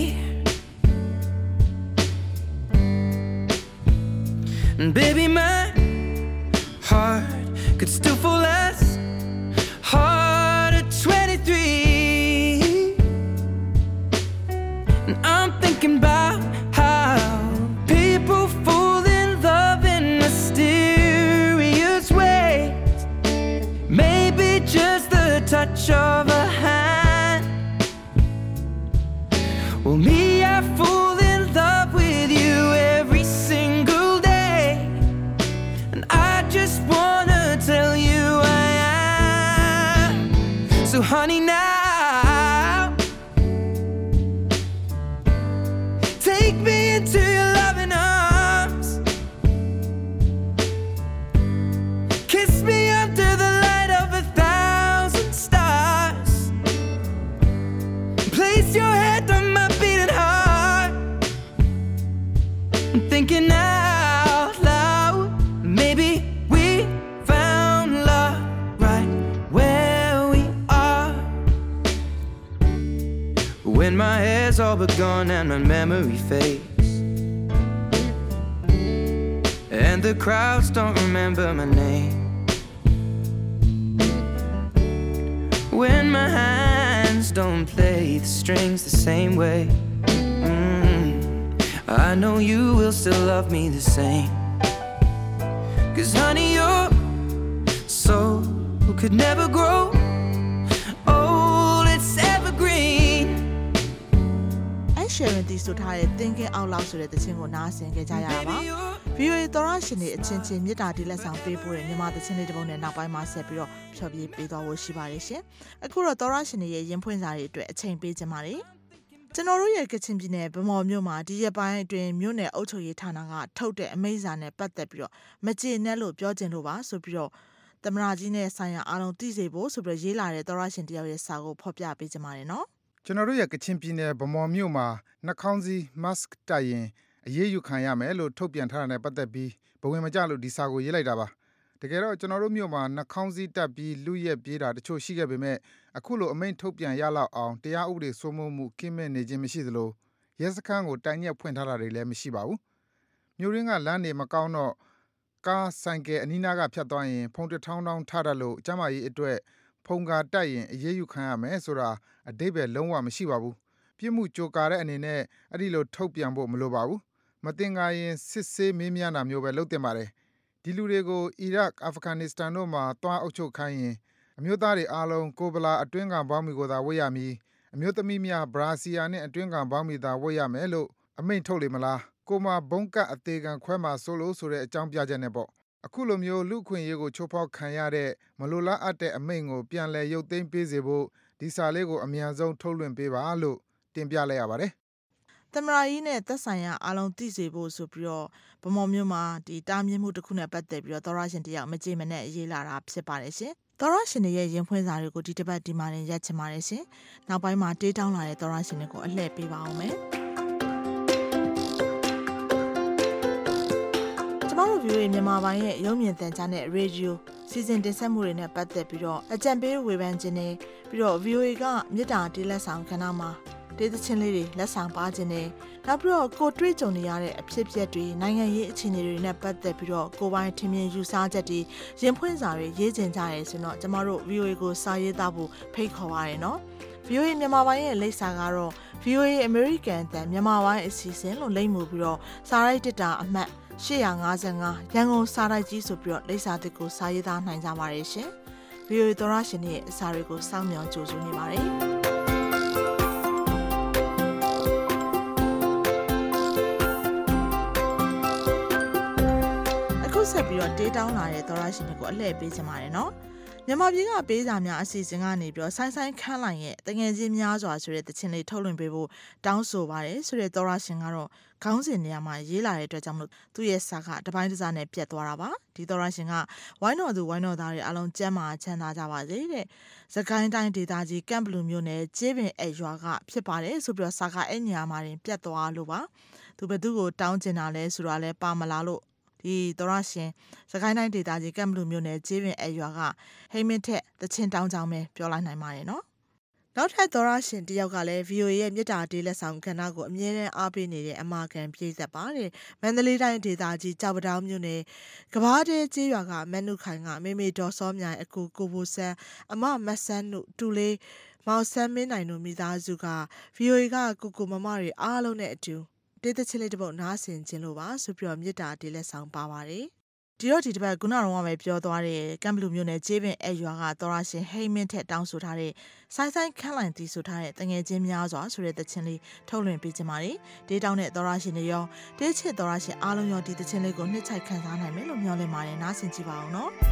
And baby, my heart could still fall as hard at twenty-three. And I'm thinking about how people fall in love in mysterious ways. Maybe just the touch of a hand. Well, me, I fall in love with you every single day, and I just wanna tell you I am. So honey, now take me into your loving arms, kiss me under the light of a thousand stars, place your head on my beating heart. I'm thinking out loud, maybe we found love right where we are. When my hair's all but gone and my memory fades, and the crowds don't remember my name, when my hands don't play the strings the same way, mm, I know you will still love me the same. 'Cause honey, your soul could never grow old, it's evergreen. Sharon တီးဆိုထားတဲ့ Thinking Out Loud ဆိုတဲ့သချင်းကိုနားဆင်ကြကြရတာပါ။ ဗီ အို အေ သောရရှင်တွေအချင်းချင်းမြစ်တာဒီလက်ဆောင်ပေးပို့တဲ့မြန်မာသချင်းလေးတစ်ပုဒ်နဲ့နောက်ပိုင်းမှာဆက်ပြီးတော့ဖြောပြပေးသွားဖို့ရှိပါတယ်ရှင်။အခုတော့သောရရှင်တွေရဲ့ရင်ဖွင့်စာတွေအတွက်အချိန်ပေးကြပါမယ်။ကျွန်တော်တို့ရဲ့ကချင်ပြည်နယ်ဗမော်မြို့မှာဒီရက်ပိုင်းအတွင်းမြို့နယ်အုပ်ချုပ်ရေးဌာနကထုတ်တဲ့အမိန့်စာနဲ့ပတ်သက်ပြီးတော့မကျေနပ်လို့ပြောချင်လို့ပါဆိုပြီးတော့သမရာကြီးနဲ့ဆိုင်ရာအားလုံးသိစေဖို့ဆိုပြီးရေးလာတဲ့သောရရှင်တယောက်ရဲ့စာကိုဖော်ပြပေးကြပါမယ်နော်။ကျွန်တော်တို့ရဲ့ကချင်ပြည်နယ်ဗမော်မြို့မှာနှာခေါင်းစည်း mask တပ်ရင်အရေးယူခံရမယ်လို့ထုတ်ပြန်ထားတာနဲ့ပတ်သက်ပြီးဘဝင်မကျလို့ဒီစာကိုရေးလိုက်တာပါတကယ်တော့ကျွန်တော်တို့မြို့မှာနှာခေါင်းစည်းတပ်ပြီးလူရက်ပြေးတာတချို့ရှိခဲ့ပေမဲ့အခုလိုအမိန့်ထုတ်ပြန်ရလောက်အောင်တရားဥပဒေစိုးမိုးမှုကင်းမဲ့နေခြင်းမရှိသလိုရဲစခန်းကိုတိုင်ရက်ဖွင့်ထားတာတွေလည်းမရှိပါဘူးမြို့ရင်းကလမ်းတွေမကောင်းတော့ကားဆိုင်ကယ်အနီးနားကဖြတ်သွားရင်ဖုန်းတစ်ထောင်းထောင်းထားတတ်လို့ကျမကြီးအတွက်ဖုန်ကာတက်ရင်အရေးယူခံရမယ်ဆိုတာအတိတ်ပဲလုံးဝမရှိပါဘူးပြစ်မှုကြိုကာတဲ့အနေနဲ့အဲ့ဒီလိုထုတ်ပြန်ဖို့မလိုပါဘူးမတင်ကားရင်စစ်ဆေးမေးမြန်းတာမျိုးပဲလုပ်တင်ပါတယ်ဒီလူတွေကိုအီရတ်အာဖဂန်နစ္စတန်တို့မှာတွားအုပ်ချုပ်ခိုင်းရင်အမျိုးသားတွေအားလုံးကိုဗလာအတွင်းကဘောင်းမီကိုသာဝတ်ရမည်အမျိုးသမီးများဘရာစီယာနဲ့အတွင်းကဘောင်းမီသာဝတ်ရမယ်လို့အမိန့်ထုတ်လေမလားကိုမဘုံကတ်အသေးခံခွဲမှာဆိုလို့ဆိုတဲ့အကြောင်းပြချက်နဲ့ပေါ့အခုလိုမျိုးလူခွင့်ရေးကိုချိုးဖောက်ခံရတဲ့မလိုလားအပ်တဲ့အမိန့်ကိုပြန်လည်ရုပ်သိမ်းပေးစေဖို့ဒီစာလေးကိုအမြန်ဆုံးထုတ်လွှင့်ပေးပါလို့တင်ပြလိုက်ရပါတယ်။သမရာကြီးနဲ့သက်ဆိုင်ရာအားလုံးသိစေဖို့ဆိုပြီးတော့ဗမော်မြို့မှာဒီတားမြင့်မှုတစ်ခုနဲ့ပတ်သက်ပြီးတော့သောရရှင်တယောက်မကြေမနဲ့ရေးလာတာဖြစ်ပါတယ်ရှင်။သောရရှင်ရဲ့ရင်ဖွင့်စာတွေကိုဒီတစ်ပတ်ဒီမှာရင်ရက်ချင်ပါတယ်ရှင်။နောက်ပိုင်းမှာတေးတောင်းလာတဲ့သောရရှင်တွေကိုအလှည့်ပေးပါအောင်မယ်။ကျမတို့ ဗီ အို အေ မြန်မာပိုင်းရဲ့ရုပ်မြင်သံကြားနဲ့ရေဒီယိုစီစဉ်တင်ဆက်မှုတွေနဲ့ပတ်သက်ပြီးတော့အကြံပေးဝေဖန်ခြင်းနဲ့ပြီးတော့ ဗီ အို အေ ကမြေတားတေးလက်ဆောင်ခဏမှာဒေသချင်းလေးတွေလက်ဆောင်ပါခြင်းနဲ့နောက်ပြီးတော့ကိုတွေ့ကြုံနေရတဲ့အဖြစ်အပျက်တွေနိုင်ငံရေးအခြေအနေတွေနဲ့ပတ်သက်ပြီးတော့ကိုပိုင်းထင်မြင်ယူဆချက်တွေရင်ဖွင့်စာတွေရေးကျင်ကြရဲဆိုတော့ကျမတို့ ဗီ အို အေ ကိုစာရေးသားဖို့ဖိတ်ခေါ်ပါရနော် ဗီ အို အေ မြန်မာပိုင်းရဲ့လိပ်စာကတော့ ဗီ အို အေ American တန်မြန်မာပိုင်းအစီအစဉ်လို့လိပ်မှုပြီးတော့စာရိုက်တစ်တာအမှတ်ရှစ်၅၅ရန်ကုန်စာရိုက်ကြီးဆိုပြီးတော့လိပ်စာတစ်ကိုစာရေးသားနိုင်ကြပါရဲ့ရှင် ဗီ အို အေ သောရရှင်ရဲ့အစာတွေကိုစောင့်မျှော်ကြိုဆိုနေပါတယ်ဆက်ပြီးတော့တေးတောင်းလာတဲ့သောရရှင်တွေကိုအလှည့်ပေးချင်ပါတယ်နော်မြန်မာပြည်ကပေးစာများအစီအစဉ်ကနေပြီးတော့ဆိုင်းဆိုင်းခန်းလိုက်ရဲ့တငယ်ချင်းများစွာဆိုတဲ့တခြင်းလေးထုတ်လွှင့်ပေးဖို့တောင်းဆိုပါတယ်ဆိုတဲ့သောရရှင်ကတော့ခေါင်းစဉ်နေရာမှာရေးလာတဲ့အတွက်ကြောင့်မလို့သူ့ရဲ့စာကတပိုင်းတစ်စားနဲ့ပြတ်သွားတာပါဒီသောရရှင်ကဝိုင်းတော်သူဝိုင်းတော်သားတွေအလုံးကျမ်းမာချမ်းသာကြပါစေတဲ့စကိုင်းတိုင်းဒေသကြီးကမ်ဘလူမြို့နယ်ကျေးပင်အဲ့ရွာကဖြစ်ပါတယ်ဆိုပြီးတော့စာကအဲ့နေရာမှာပြတ်သွားလို့ပါသူဘယ်သူကိုတောင်းကျင်တာလဲဆိုတာလဲပါမလားလို့ဒီသောရရှင်စကိုင်းတိုင်းဒေသကြီးကမ်ဘလူမြို့နယ်ကျေးပင်အဲ့ရွာကဟိမင်းထက်တချင်းတောင်းကြောင်းပဲပြောလိုက်နိုင်ပါတယ်နော်နောက်ထပ်သောရရှင်တယောက်ကလည်း ဗီအိုအေ ရဲ့မြစ်တာဒေးလက်ဆောင်ကဏ္ဍကိုအမြဲတမ်းအားပေးနေတဲ့အမာခံပြေးသက်ပါတယ်မန္တလေးတိုင်းဒေသကြီးကြောက်ပတောင်းမြို့နယ်ကဘာတဲကျေးရွာကမန်နုခိုင်ကမေမေဒေါ်စောမြိုင်အကူကိုဘူဆန်းအမမဆန်းတို့တူလေးမောင်ဆန်းမင်းနိုင်တို့မိသားစုက ဗီအိုအေ ကကိုကိုမမတွေအားလုံးနဲ့အတူတေးသချင်းလေးတစ်ပုဒ်နားဆင်ခြင်းလို့ပါဆိုပြီးတော့မြစ်တာဒေးလက်ဆောင်ပါပါတယ်ဒီတော့ဒီတစ်ပတ်ခုနကတော့ပဲပြောသွားတဲ့ကမ်ဘလူမျိုးနယ်ကျေးပင်အဲ့ရွာကသောရရှင်ဟိမင်းထက်တောင်းဆိုထားတဲ့ဆိုင်းဆိုင်းခန့်လိုက်တီးဆိုထားတဲ့တငယ်ချင်းများစွာဆိုတဲ့တခြင်းလေးထုတ်လွှင့်ပေးကြပါမယ်ဒေးတောင်းတဲ့သောရရှင်တွေရောဒေးချစ်သောရရှင်အားလုံးရောဒီတခြင်းလေးကိုနှစ်ချိုက်ခန်းစားနိုင်မယ်လို့မျှော်လင့်ပါတယ်နားဆင်ကြည့်ပါအောင်နော်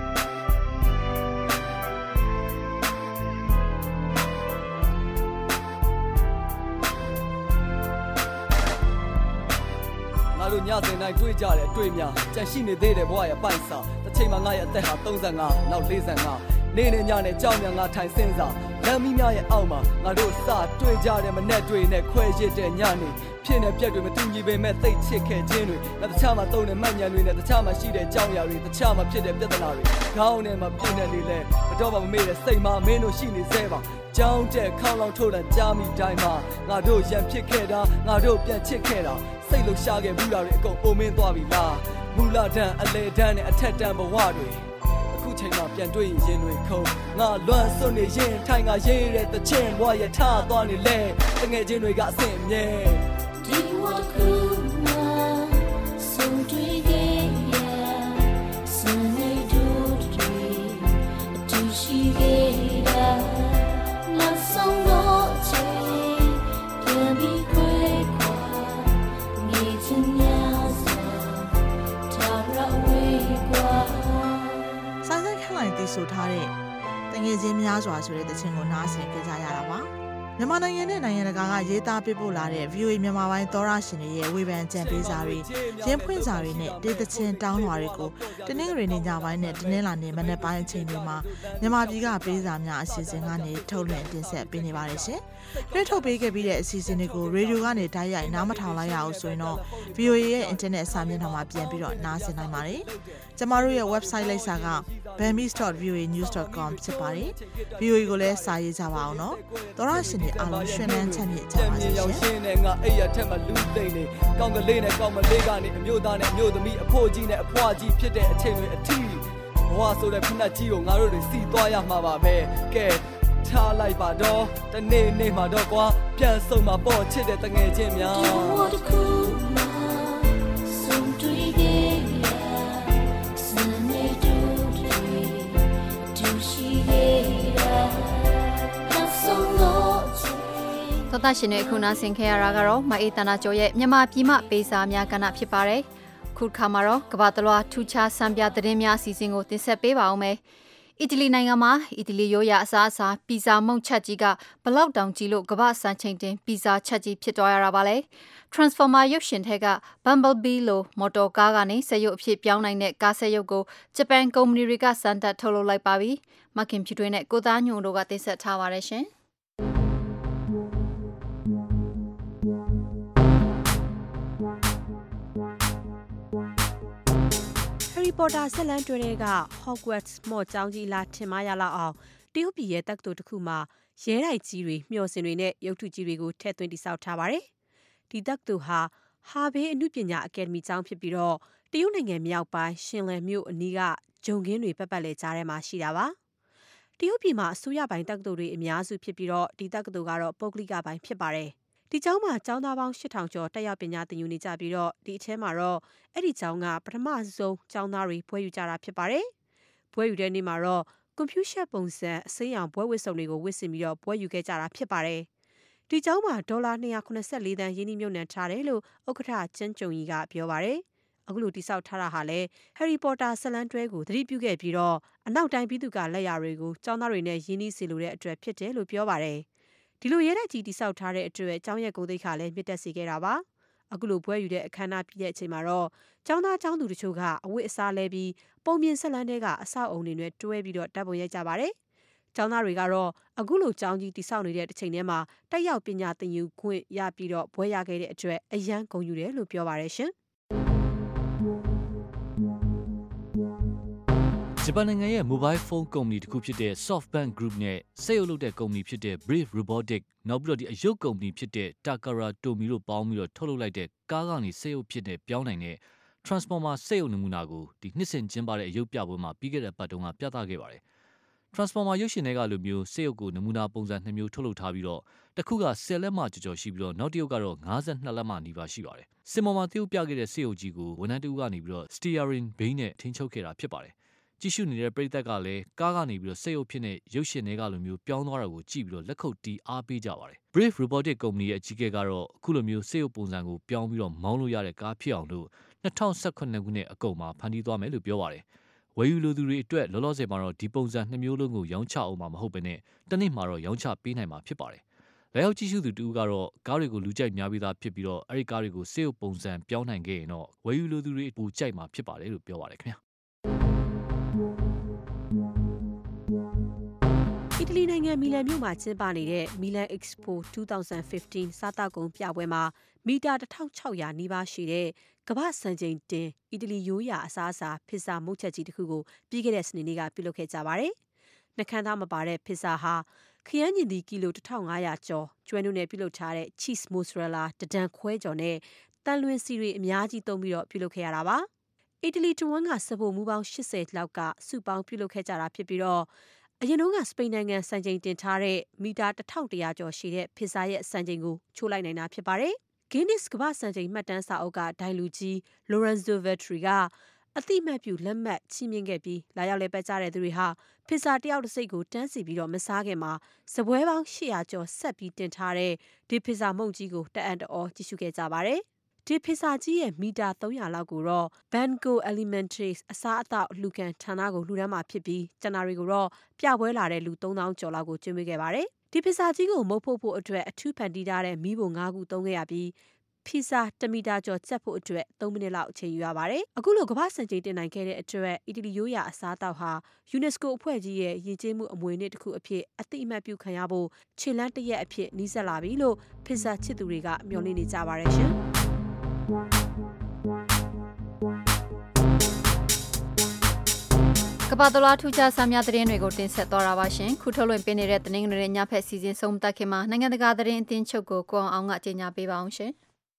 လို့ညစဉ်တိုင်းတွေ့ကြတယ်တွေ့များကြံရှိနေသေးတယ်ဘဝရဲ့ပိုက်စာတစ်ချိန်မှာငါရဲ့အသက်ဟာသုံးဆယ်ငါနောက်လေးဆယ်ငါနေနေညနဲ့ကြောက်မြငါထိုင်စင်းစားလမ်းမီးများရဲ့အောက်မှာငါတို့စတွေ့ကြတယ်မနဲ့တွေ့နဲ့ခွဲရစ်တဲ့ညနေဖြစ်နေပြက်တွေမတူညီပေမဲ့သိချစ်ခဲ့ခြင်းတွေတခြားမှာတုံးတဲ့မှတ်ဉာဏ်တွေနဲ့တခြားမှာရှိတဲ့ကြောင်းရာတွေတခြားမှာဖြစ်တဲ့ပြဿနာတွေခေါင်းထဲမှာပြည့်နေလေလေတော့မှမမေ့တဲ့စိတ်မှာမင်းတို့ရှိနေသေးပါကြောင်းတဲ့ခေါင်းလောင်ထိုးတဲ့ကြားမိတိုင်းမှာငါတို့ရံဖြစ်ခဲ့တာငါတို့ပြန်ချစ်ခဲ့တာစိတ်လှရှားခဲ့ဘူးတာတွေအကုန်ပုံမင်းသွားပြီလားမူလတန်းအလေတန်းနဲ့အထက်တန်းဘဝတွေအခုချိန်မှာပြန်တွေ့ရင်ရင်တွေခုံငါလွမ်းစွန့်နေရင်ထိုင်ငါရေးတဲ့တခြင်းဘဝရထားသွားနေလဲတငယ်ချင်းတွေကအဆင်မြဲဒီဝါကူနာဆုံတွေ့ခဲ့ရစနေတို့တွေအတူရှိခဲ့တာနောက်ဆုံးတော့ချေပြန်ပြီးခွဲခွာနေချင်များစွာဒါရဝေးကွာဆိုင်ဆိုင်ခန့်လိုက်တီးဆိုထားတဲ့တငယ်ချင်းများစွာဆိုတဲ့တခြင်းကိုနားဆင်ကြကြရတာပါမြန်မာနိုင်ငံနဲ့နိုင်ငံတကာကရေးသားပေးပို့လာတဲ့ ဗီအိုအေ မြန်မာပိုင်းသောရရှင်တွေရဲ့ဝေဖန်ကြံပေးစာတွေရင်းဖွင့်စာတွေနဲ့ဒေသချင်းတောင်းလွှာတွေကိုတနင်္ဂနွေနေ့ညပိုင်းနဲ့တနင်္လာနေ့မနက်ပိုင်းအချိန်တွေမှာမြန်မာပြည်ကပေးစာများအစီအစဉ်ကနေထုတ်လွှင့်တင်ဆက်ပေးနေပါတယ်ရှင်။တွေ့ထုတ်ပေးခဲ့ပြီးတဲ့အစီအစဉ်တွေကိုရေဒီယိုကနေတိုက်ရိုက်နားမထောင်လိုက်ရအောင်ဆိုရင်တော့ ဗီအိုအေ ရဲ့ internet စာမျက်နှာမှာပြန်ပြီးတော့နားဆင်နိုင်ပါတယ်။ကျမတို့ရဲ့ website လိပ်စာက bammis dot v o a news dot com ဖြစ်ပါတယ်။ ဗီအိုအေ ကိုလည်းစာရေးကြပါအောင်နော်။သောရရှင်တွေအားလုံးရွှင်လန်းချမ်းမြေ့ကြပါစေရှင်။ငါအဲ့ရထက်မှလူသိမ့်နေကောင်းကလေးနဲ့ကောင်းမလေးကနေအမျိုးသားနဲ့အမျိုးသမီးအဖိုးကြီးနဲ့အဖွားကြီးဖြစ်တဲ့အချိန်တွေအထီးဘဝဆိုတဲ့ဖက်ကြီးကိုငါတို့တွေစီသွားရမှာပါပဲ။ကဲထားလိုက်ပါတော့တနေ့နေ့မှာတော့ကွာပြန်ဆုံးမှာပေါ့ချစ်တဲ့တငယ်ချင်းများသောတာရှင်တွေခုနာဆင်ခဲ့ရတာကတော့မအေးတနာကျော်ရဲ့မြန်မာပြည်မှပေးစာများကဏ္ဍဖြစ်ပါတယ်ခုခါမှာတော့ကဘာတလွားထူးခြားစံပြသတင်းများအစီအစဉ်ကိုတင်ဆက်ပေးပါအောင်မယ်အီတလီနိုင်ငံမှာအီတလီရိုးရာအစားအစာပီဇာမုန့်ချက်ကြီးကဘလောက်တောင်ကြီးလို့ကမ္ဘာစံချိန်တင်ပီဇာချက်ကြီးဖြစ်သွားရတာပါလေ Transformer ရုပ်ရှင်ထက်က Bumblebee လို့မော်တော်ကားကနေစက်ရုပ်အဖြစ်ပြောင်းနိုင်တဲ့ကားစက်ရုပ်ကိုဂျပန်ကုမ္ပဏီတွေကစမ်းသပ်ထုတ်လုပ်လိုက်ပါပြီမခင်ဖြူထွေးနဲ့ကိုသားညွန့်တို့ကတင်ဆက်ထားပါတယ်ရှင် Harry Potter ဆက်လန်းတွဲတွေက Hogwarts မော့ကျောင်းကြီးလာထင်မှားရလောက်အောင်တရုတ်ပြည်ရဲ့တက္ကသိုလ်တစ်ခုမှာရဲတိုက်ကြီးတွေမျှော်စင်တွေနဲ့ရုပ်ထုကြီးတွေကိုထည့်သွင်းတည်ဆောက်ထားပါတယ်။ဒီတက္ကသိုလ်ဟာဟာဘေးအမှုပညာအကယ်ဒမီကျောင်းဖြစ်ပြီးတော့တရုတ်နိုင်ငံမြောက်ပိုင်းရှင်လန်မြို့အနီးကဂျုံခင်းတွေပတ်ပတ်လဲကြားထဲမှာရှိတာပါ။တရုတ်ပြည်မှာအစိုးရပိုင်းတက္ကသိုလ်တွေအများစုဖြစ်ပြီးတော့ဒီတက္ကသိုလ်ကတော့ပုဂ္ဂလိကပိုင်းဖြစ်ပါတယ်။ဒီကျောင်းမှာကျောင်းသားပေါင်းရှစ်ထောင်ကျော်တက်ရောက်ပညာသင်ယူနေကြပြီးတော့ဒီအထဲမှာတော့အဲ့ဒီကျောင်းကပထမဆုံးကျောင်းသားတွေဘွဲယူကြတာဖြစ်ပါတယ်။ဘွဲယူတဲ့နေ့မှာတော့ကွန်ပျူတာပုံစံအစိမ်းရောင်ဘွဲဝစ်စုံတွေကိုဝစ်ဆင်ပြီးတော့ဘွဲယူခဲ့ကြတာဖြစ်ပါတယ်။ဒီကျောင်းမှာဒေါ်လာနှစ်ရာခုနှစ်ဆယ့်လေးသန်းရင်းနှီးမြှုပ်နှံထားတယ်လို့ဥက္ကဋ္ဌကျန်းကျုံကြီးကပြောပါတယ်။အခုလိုတိစောက်ထားတာဟာလဲ Harry Potter ဇာတ်လမ်းတွဲကိုသတိပြုခဲ့ပြီးတော့အနောက်တိုင်းပြည်သူကလက်ရာတွေကိုကျောင်းသားတွေနဲ့ရင်းနှီးစေလိုတဲ့အတွက်ဖြစ်တယ်လို့ပြောပါတယ်ဒီလိုရဲတဲ့ကြီးတိစောက်ထားတဲ့အတွက်ကျောင်းရဲ့ဂုဏ်သိက္ခာလည်းမြင့်တက်စေခဲ့တာပါအခုလိုပွဲယူတဲ့အခမ်းအနားပြည့်တဲ့အချိန်မှာတော့ကျောင်းသားကျောင်းသူတချို့ကအဝတ်အစားလဲပြီးပုံပြင်ဆက်လန်းတွေကအဆောက်အုံတွေနဲ့တွဲပြီးတော့တပ်ပုံရိုက်ကြပါတယ်ကျောင်းသားတွေကတော့အခုလိုကျောင်းကြီးတိစောက်နေတဲ့တစ်ချိန်တည်းမှာတက်ရောက်ပညာသင်ယူခွင့်ရပြီးတော့ဘွဲရခဲ့တဲ့အတွက်အယံဂုဏ်ယူတယ်လို့ပြောပါတယ်ရှင်ဂျပန်နိုင်ငံရဲ့ mobile phone company တစ်ခုဖြစ်တဲ့ SoftBank Group နဲ့စက်ရုပ်လုပ်တဲ့ company ဖြစ်တဲ့ Brave Robotics နောက်ပြီးတော့ဒီအယုတ် company ဖြစ်တဲ့ Takara Tomy တို့ပေါင်းပြီးတော့ထုတ်လုပ်လိုက်တဲ့ကားကနေစက်ရုပ်ဖြစ်တဲ့ပြောင်းနိုင်တဲ့ Transformer စက်ရုပ်နမူနာကိုဒီနှစ်စဉ်ကျင်းပတဲ့အယုတ်ပြပွဲမှာပြီးခဲ့တဲ့ပတ်တုန်းကပြသခဲ့ပါတယ်။ Transformer ရုပ်ရှင်တွေကလိုမျိုးစက်ရုပ်ကိုနမူနာပုံစံနှစ်မျိုးထုတ်လုပ်ထားပြီးတော့တစ်ခုကဆယ်လက်မှကျော်ကျော်ရှိပြီးတော့နောက်တစ်ရုပ်ကတော့၅၂လက်မှနီးပါးရှိပါတယ်။စင်ပေါ်မှာတရုပ်ပြခဲ့တဲ့စက်ရုပ်ကြီးကိုဝန်ထမ်းတဦးကနေပြီးတော့ steering ဘိန်းနဲ့ထိန်းချုပ်ခဲ့တာဖြစ်ပါတယ်။ကြည့်ရှုနေတဲ့ပရိသတ်ကလည်းကားကနေပြီးတော့စက်ရုပ်ဖြစ်တဲ့ရုပ်ရှင်တွေကလိုမျိုးပြောင်းသွားတာကိုကြည့်ပြီးတော့လက်ခုပ်တီးအားပေးကြပါတယ်။ Brave Robotics Company ရဲ့အကြီးအကဲကတော့အခုလိုမျိုးစက်ရုပ်ပုံစံကိုပြောင်းပြီးတော့မောင်းလို့ရတဲ့ကားဖြစ်အောင်လို့၂၀၁၇ခုနှစ်အကုန်မှာဖန်တီးသွားမယ်လို့ပြောပါတယ်။ဝယ်ယူလိုသူတွေအတွက်လောလောဆယ်မှာတော့ဒီပုံစံနှစ်မျိုးလုံးကိုရောင်းချအောင်မှာမဟုတ်ဘဲနဲ့တနေ့မှာတော့ရောင်းချပေးနိုင်မှာဖြစ်ပါတယ်။လက်ရောက်ကြည့်ရှုသူတူကတော့ကားတွေကိုလူကြိုက်များပြီးသားဖြစ်ပြီးတော့အဲ့ဒီကားတွေကိုစက်ရုပ်ပုံစံပြောင်းနိုင်ခဲ့ရင်တော့ဝယ်ယူလိုသူတွေပူကြိုက်မှာဖြစ်ပါတယ်လို့ပြောပါတယ်ခင်ဗျာ။အီတလီနိုင်ငံမီလန်မြို့မှာကျင်းပနေတဲ့ Milan Expo twenty fifteen စားတောက်ကုန်ပြပွဲမှာမီတာone thousand six hundredနီးပါးရှိတဲ့ကမ္ဘာစံချိန်တင်အီတလီရိုးရာအစားအစာပစ်ဇာမုတ်ချက်ကြီးတစ်ခုကိုပြီးခဲ့တဲ့စနေနေ့ကပြုလုပ်ခဲ့ကြပါတယ်။နှခမ်းသားမပါတဲ့ပစ်ဇာဟာခရမ်းညင်သီးကီလိုone thousand five hundredကျော်ကျွဲနုနဲ့ပြုလုပ်ထားတဲ့ cheese mozzarella တဒံခွဲကျော်နဲ့တန်လွင်စီတွေအများကြီးသုံးပြီးတော့ပြုလုပ်ခဲ့ရတာပါ။အီတလီတဝန်းကစပိုမူပေါင်းeightyလောက်ကစုပေါင်းပြုလုပ်ခဲ့ကြတာဖြစ်ပြီးတော့အရင်ကစပိန်နိုင်ငံစံချိန်တင်ထားတဲ့မီတာone thousand one hundredကျော်ရှိတဲ့ပစ်ဇာရဲ့စံချိန်ကိုချိုးလိုက်နိုင်တာဖြစ်ပါတယ်။ Guinness ကမ္ဘာစံချိန်မှတ်တမ်းစာအုပ်ကဒိုင်လူကြီး Lorenzo Vetri ကအတိမတ်ပြုလက်မှတ်ချီးမြှင့်ခဲ့ပြီးလာရောက်လဲပတ်ကြတဲ့သူတွေဟာပစ်ဇာတယောက်တစ်စိတ်ကိုတန်းစီပြီးတော့မစားခင်မှာစပွဲပေါင်းeight hundredကျော်ဆက်ပြီးတင်ထားတဲ့ဒီပစ်ဇာမုန့်ကြီးကိုတအံ့တော်ကြည့်ရှုခဲ့ကြပါတယ်။ဒီပစ်ဇာကြီးရဲ့မီတာthree hundredလောက်ကိုတော့ Banco Alimentari အစားအသောက်လူကန်ဌာနကိုလှူဒန်းမှာဖြစ်ပြီးကျန်တာတွေကိုတော့ပြပွဲလာတဲ့လူthree thousandကျော်လောက်ကိုကျွေးမွေးခဲ့ပါတယ်။ဒီပစ်ဇာကြီးကိုမုတ်ဖို့ဖို့အတွက်အထူးဖန်တီးထားတဲ့မီးပုံfiveခုသုံးခဲ့ရပြီးပီဇာoneမီတာကျော်ချက်ဖို့အတွက်threeမိနစ်လောက်အချိန်ယူရပါတယ်။အခုလိုကမ္ဘာစံချိန်တင်နိုင်ခဲ့တဲ့အတွက်အီတလီရိုးရာအစားအသောက်ဟာ UNESCO အဖွဲ့ကြီးရဲ့ယဉ်ကျေးမှုအမွေအနှစ်တစ်ခုအဖြစ်အသိအမှတ်ပြုခံရဖို့ခြေလှမ်းတစ်ရက်အဖြစ်နှီးစပ်လာပြီလို့ပစ်ဇာချစ်သူတွေကမျှော်လင့်နေကြပါတယ်ရှင်။ကဘာတလားထူးခြားစာများသတင်းတွေကိုတင်ဆက်သွားတာပါရှင်ခုထုတ်လွှင့်ပေးနေတဲ့သတင်းတွေညဖက်စီစဉ်ဆုံးသက်ခင်မှာနိုင်ငံတကာသတင်းအသင်းချုပ်ကိုကိုအောင်ကကြေညာပေးပါအောင်ရှင်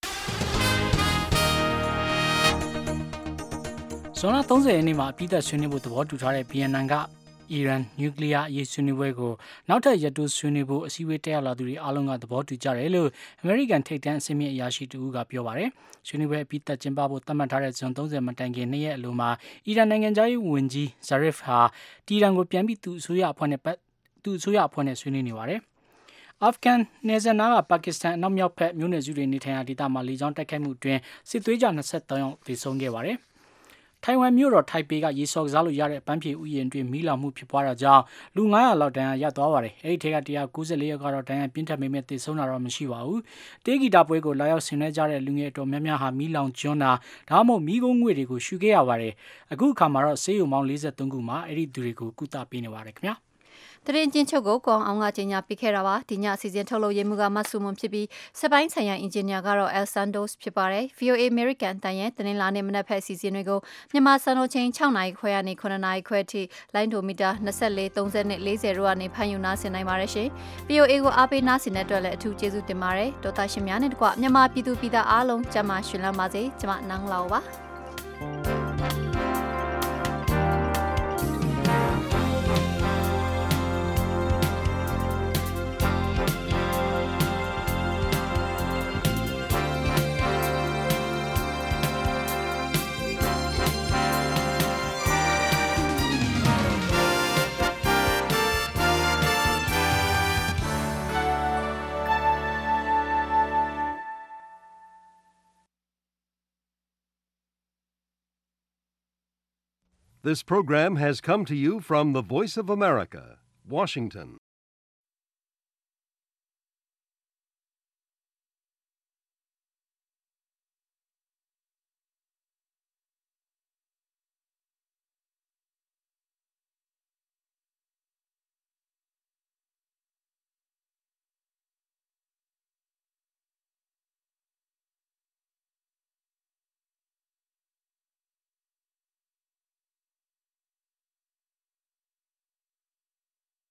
ဇွန်လthirtyရက်နေ့မှာအပြည့်အစုံဆွေးနွေးဖို့သဘောတူထားတဲ့ဗီယက်နမ်ကအီရန်နျူကလ িয়ার အရေးဆွေးနွေးပွဲကိုနောက်ထပ်ရက်တိုးဆွေးနွေးဖို့အစည်းအဝေးတက်ရောက်လာသူတွေအားလုံးကသဘောတူကြတယ်လို့အမေရိကန်ထိပ်တန်းအဆင့်မြင့်အရာရှိတူကပြောပါတယ်။ဆွေးနွေးပွဲအပြီးသတ်ကျင်းပဖို့သတ်မှတ်ထားတဲ့ဇွန်thirtyမတိုင်ခင်နှစ်ရက်အလိုမှာအီရန်နိုင်ငံသားရေးဝန်ကြီး Zarif ဟာတီရန်ကိုပြန်ပြီးသူအစိုးရအဖွဲ့နဲ့သူအစိုးရအဖွဲ့နဲ့ဆွေးနွေးနေပါတယ်။ အာဖဂန်နယ်စပ်နားကပါကစ္စတန်အနောက်မြောက်ဘက်မြို့နယ်စုတွေနေထိုင်ရာဒေသမှာလေကြောင်းတိုက်ခိုက်မှုအတွင်းစစ်သွေးကြtwenty-threeယောက်သေဆုံးခဲ့ပါတယ်။ထိုင်ဝမ်မြို့တော်ထိုက်ပေကရေစော်ကစားလို့ရတဲ့ပန်းဖြေဥယျာဉ်တွင်မီးလောင်မှုဖြစ်ပွားတာကြောင့်လူfive hundredလောက်ဒဏ်ရာရသွားပါတယ်။အဲဒီထဲကone hundred ninety-fourယောက်ကတော့ဒဏ်ရာပြင်းထန်ပေမဲ့သေဆုံးတာတော့မရှိပါဘူး။တေးဂီတာပွဲကိုလာရောက်ဆင်နွှဲကြတဲ့လူငယ်အတော်များများဟာမီးလောင်ကျွမ်းတာဒါမှမဟုတ်မီးကုန်းငွေ့တွေကိုရှူခဲ့ရပါတယ်။အခုအခါမှာတော့ဆေးရုံပေါင်းforty-threeခုမှာအဲဒီသူတွေကိုကုသပေးနေပါတယ်ခင်ဗျာ။သတင်းချင်းချုပ်ကိုကောင်အောင်ကကြေညာပေးခဲ့တာပါဒီညအစီအစဉ်ထုတ်လို့ရမှုကမဆူမွန်ဖြစ်ပြီးစပိုင်းဆိုင်ရာအင်ဂျင်နီယာကတော့ El Santos ဖြစ်ပါတယ် V O A American တန်ရဲ့သတင်းလာနေမနက်ဖက်အစီအစဉ်တွေကိုမြန်မာစံတော်ချိန်sixနာရီခွဲကနေnineနာရီခွဲထိလိုင်းဒိုမီတာtwenty-four, thirty, fortyတို့ကနေဖန်ယူနာဆင်နိုင်ပါတယ်ရှင် V O A ကိုအားပေးနာဆင်တဲ့အတွက်လည်းအထူးကျေးဇူးတင်ပါတယ်ဒေါက်တာရှင်များနဲ့တကွမြန်မာပြည်သူပြည်သားအားလုံးကျန်းမာရှင်လန်းပါစေကျွန်မနန်းလောက်ပါ This program has come to you from the Voice of America, Washington.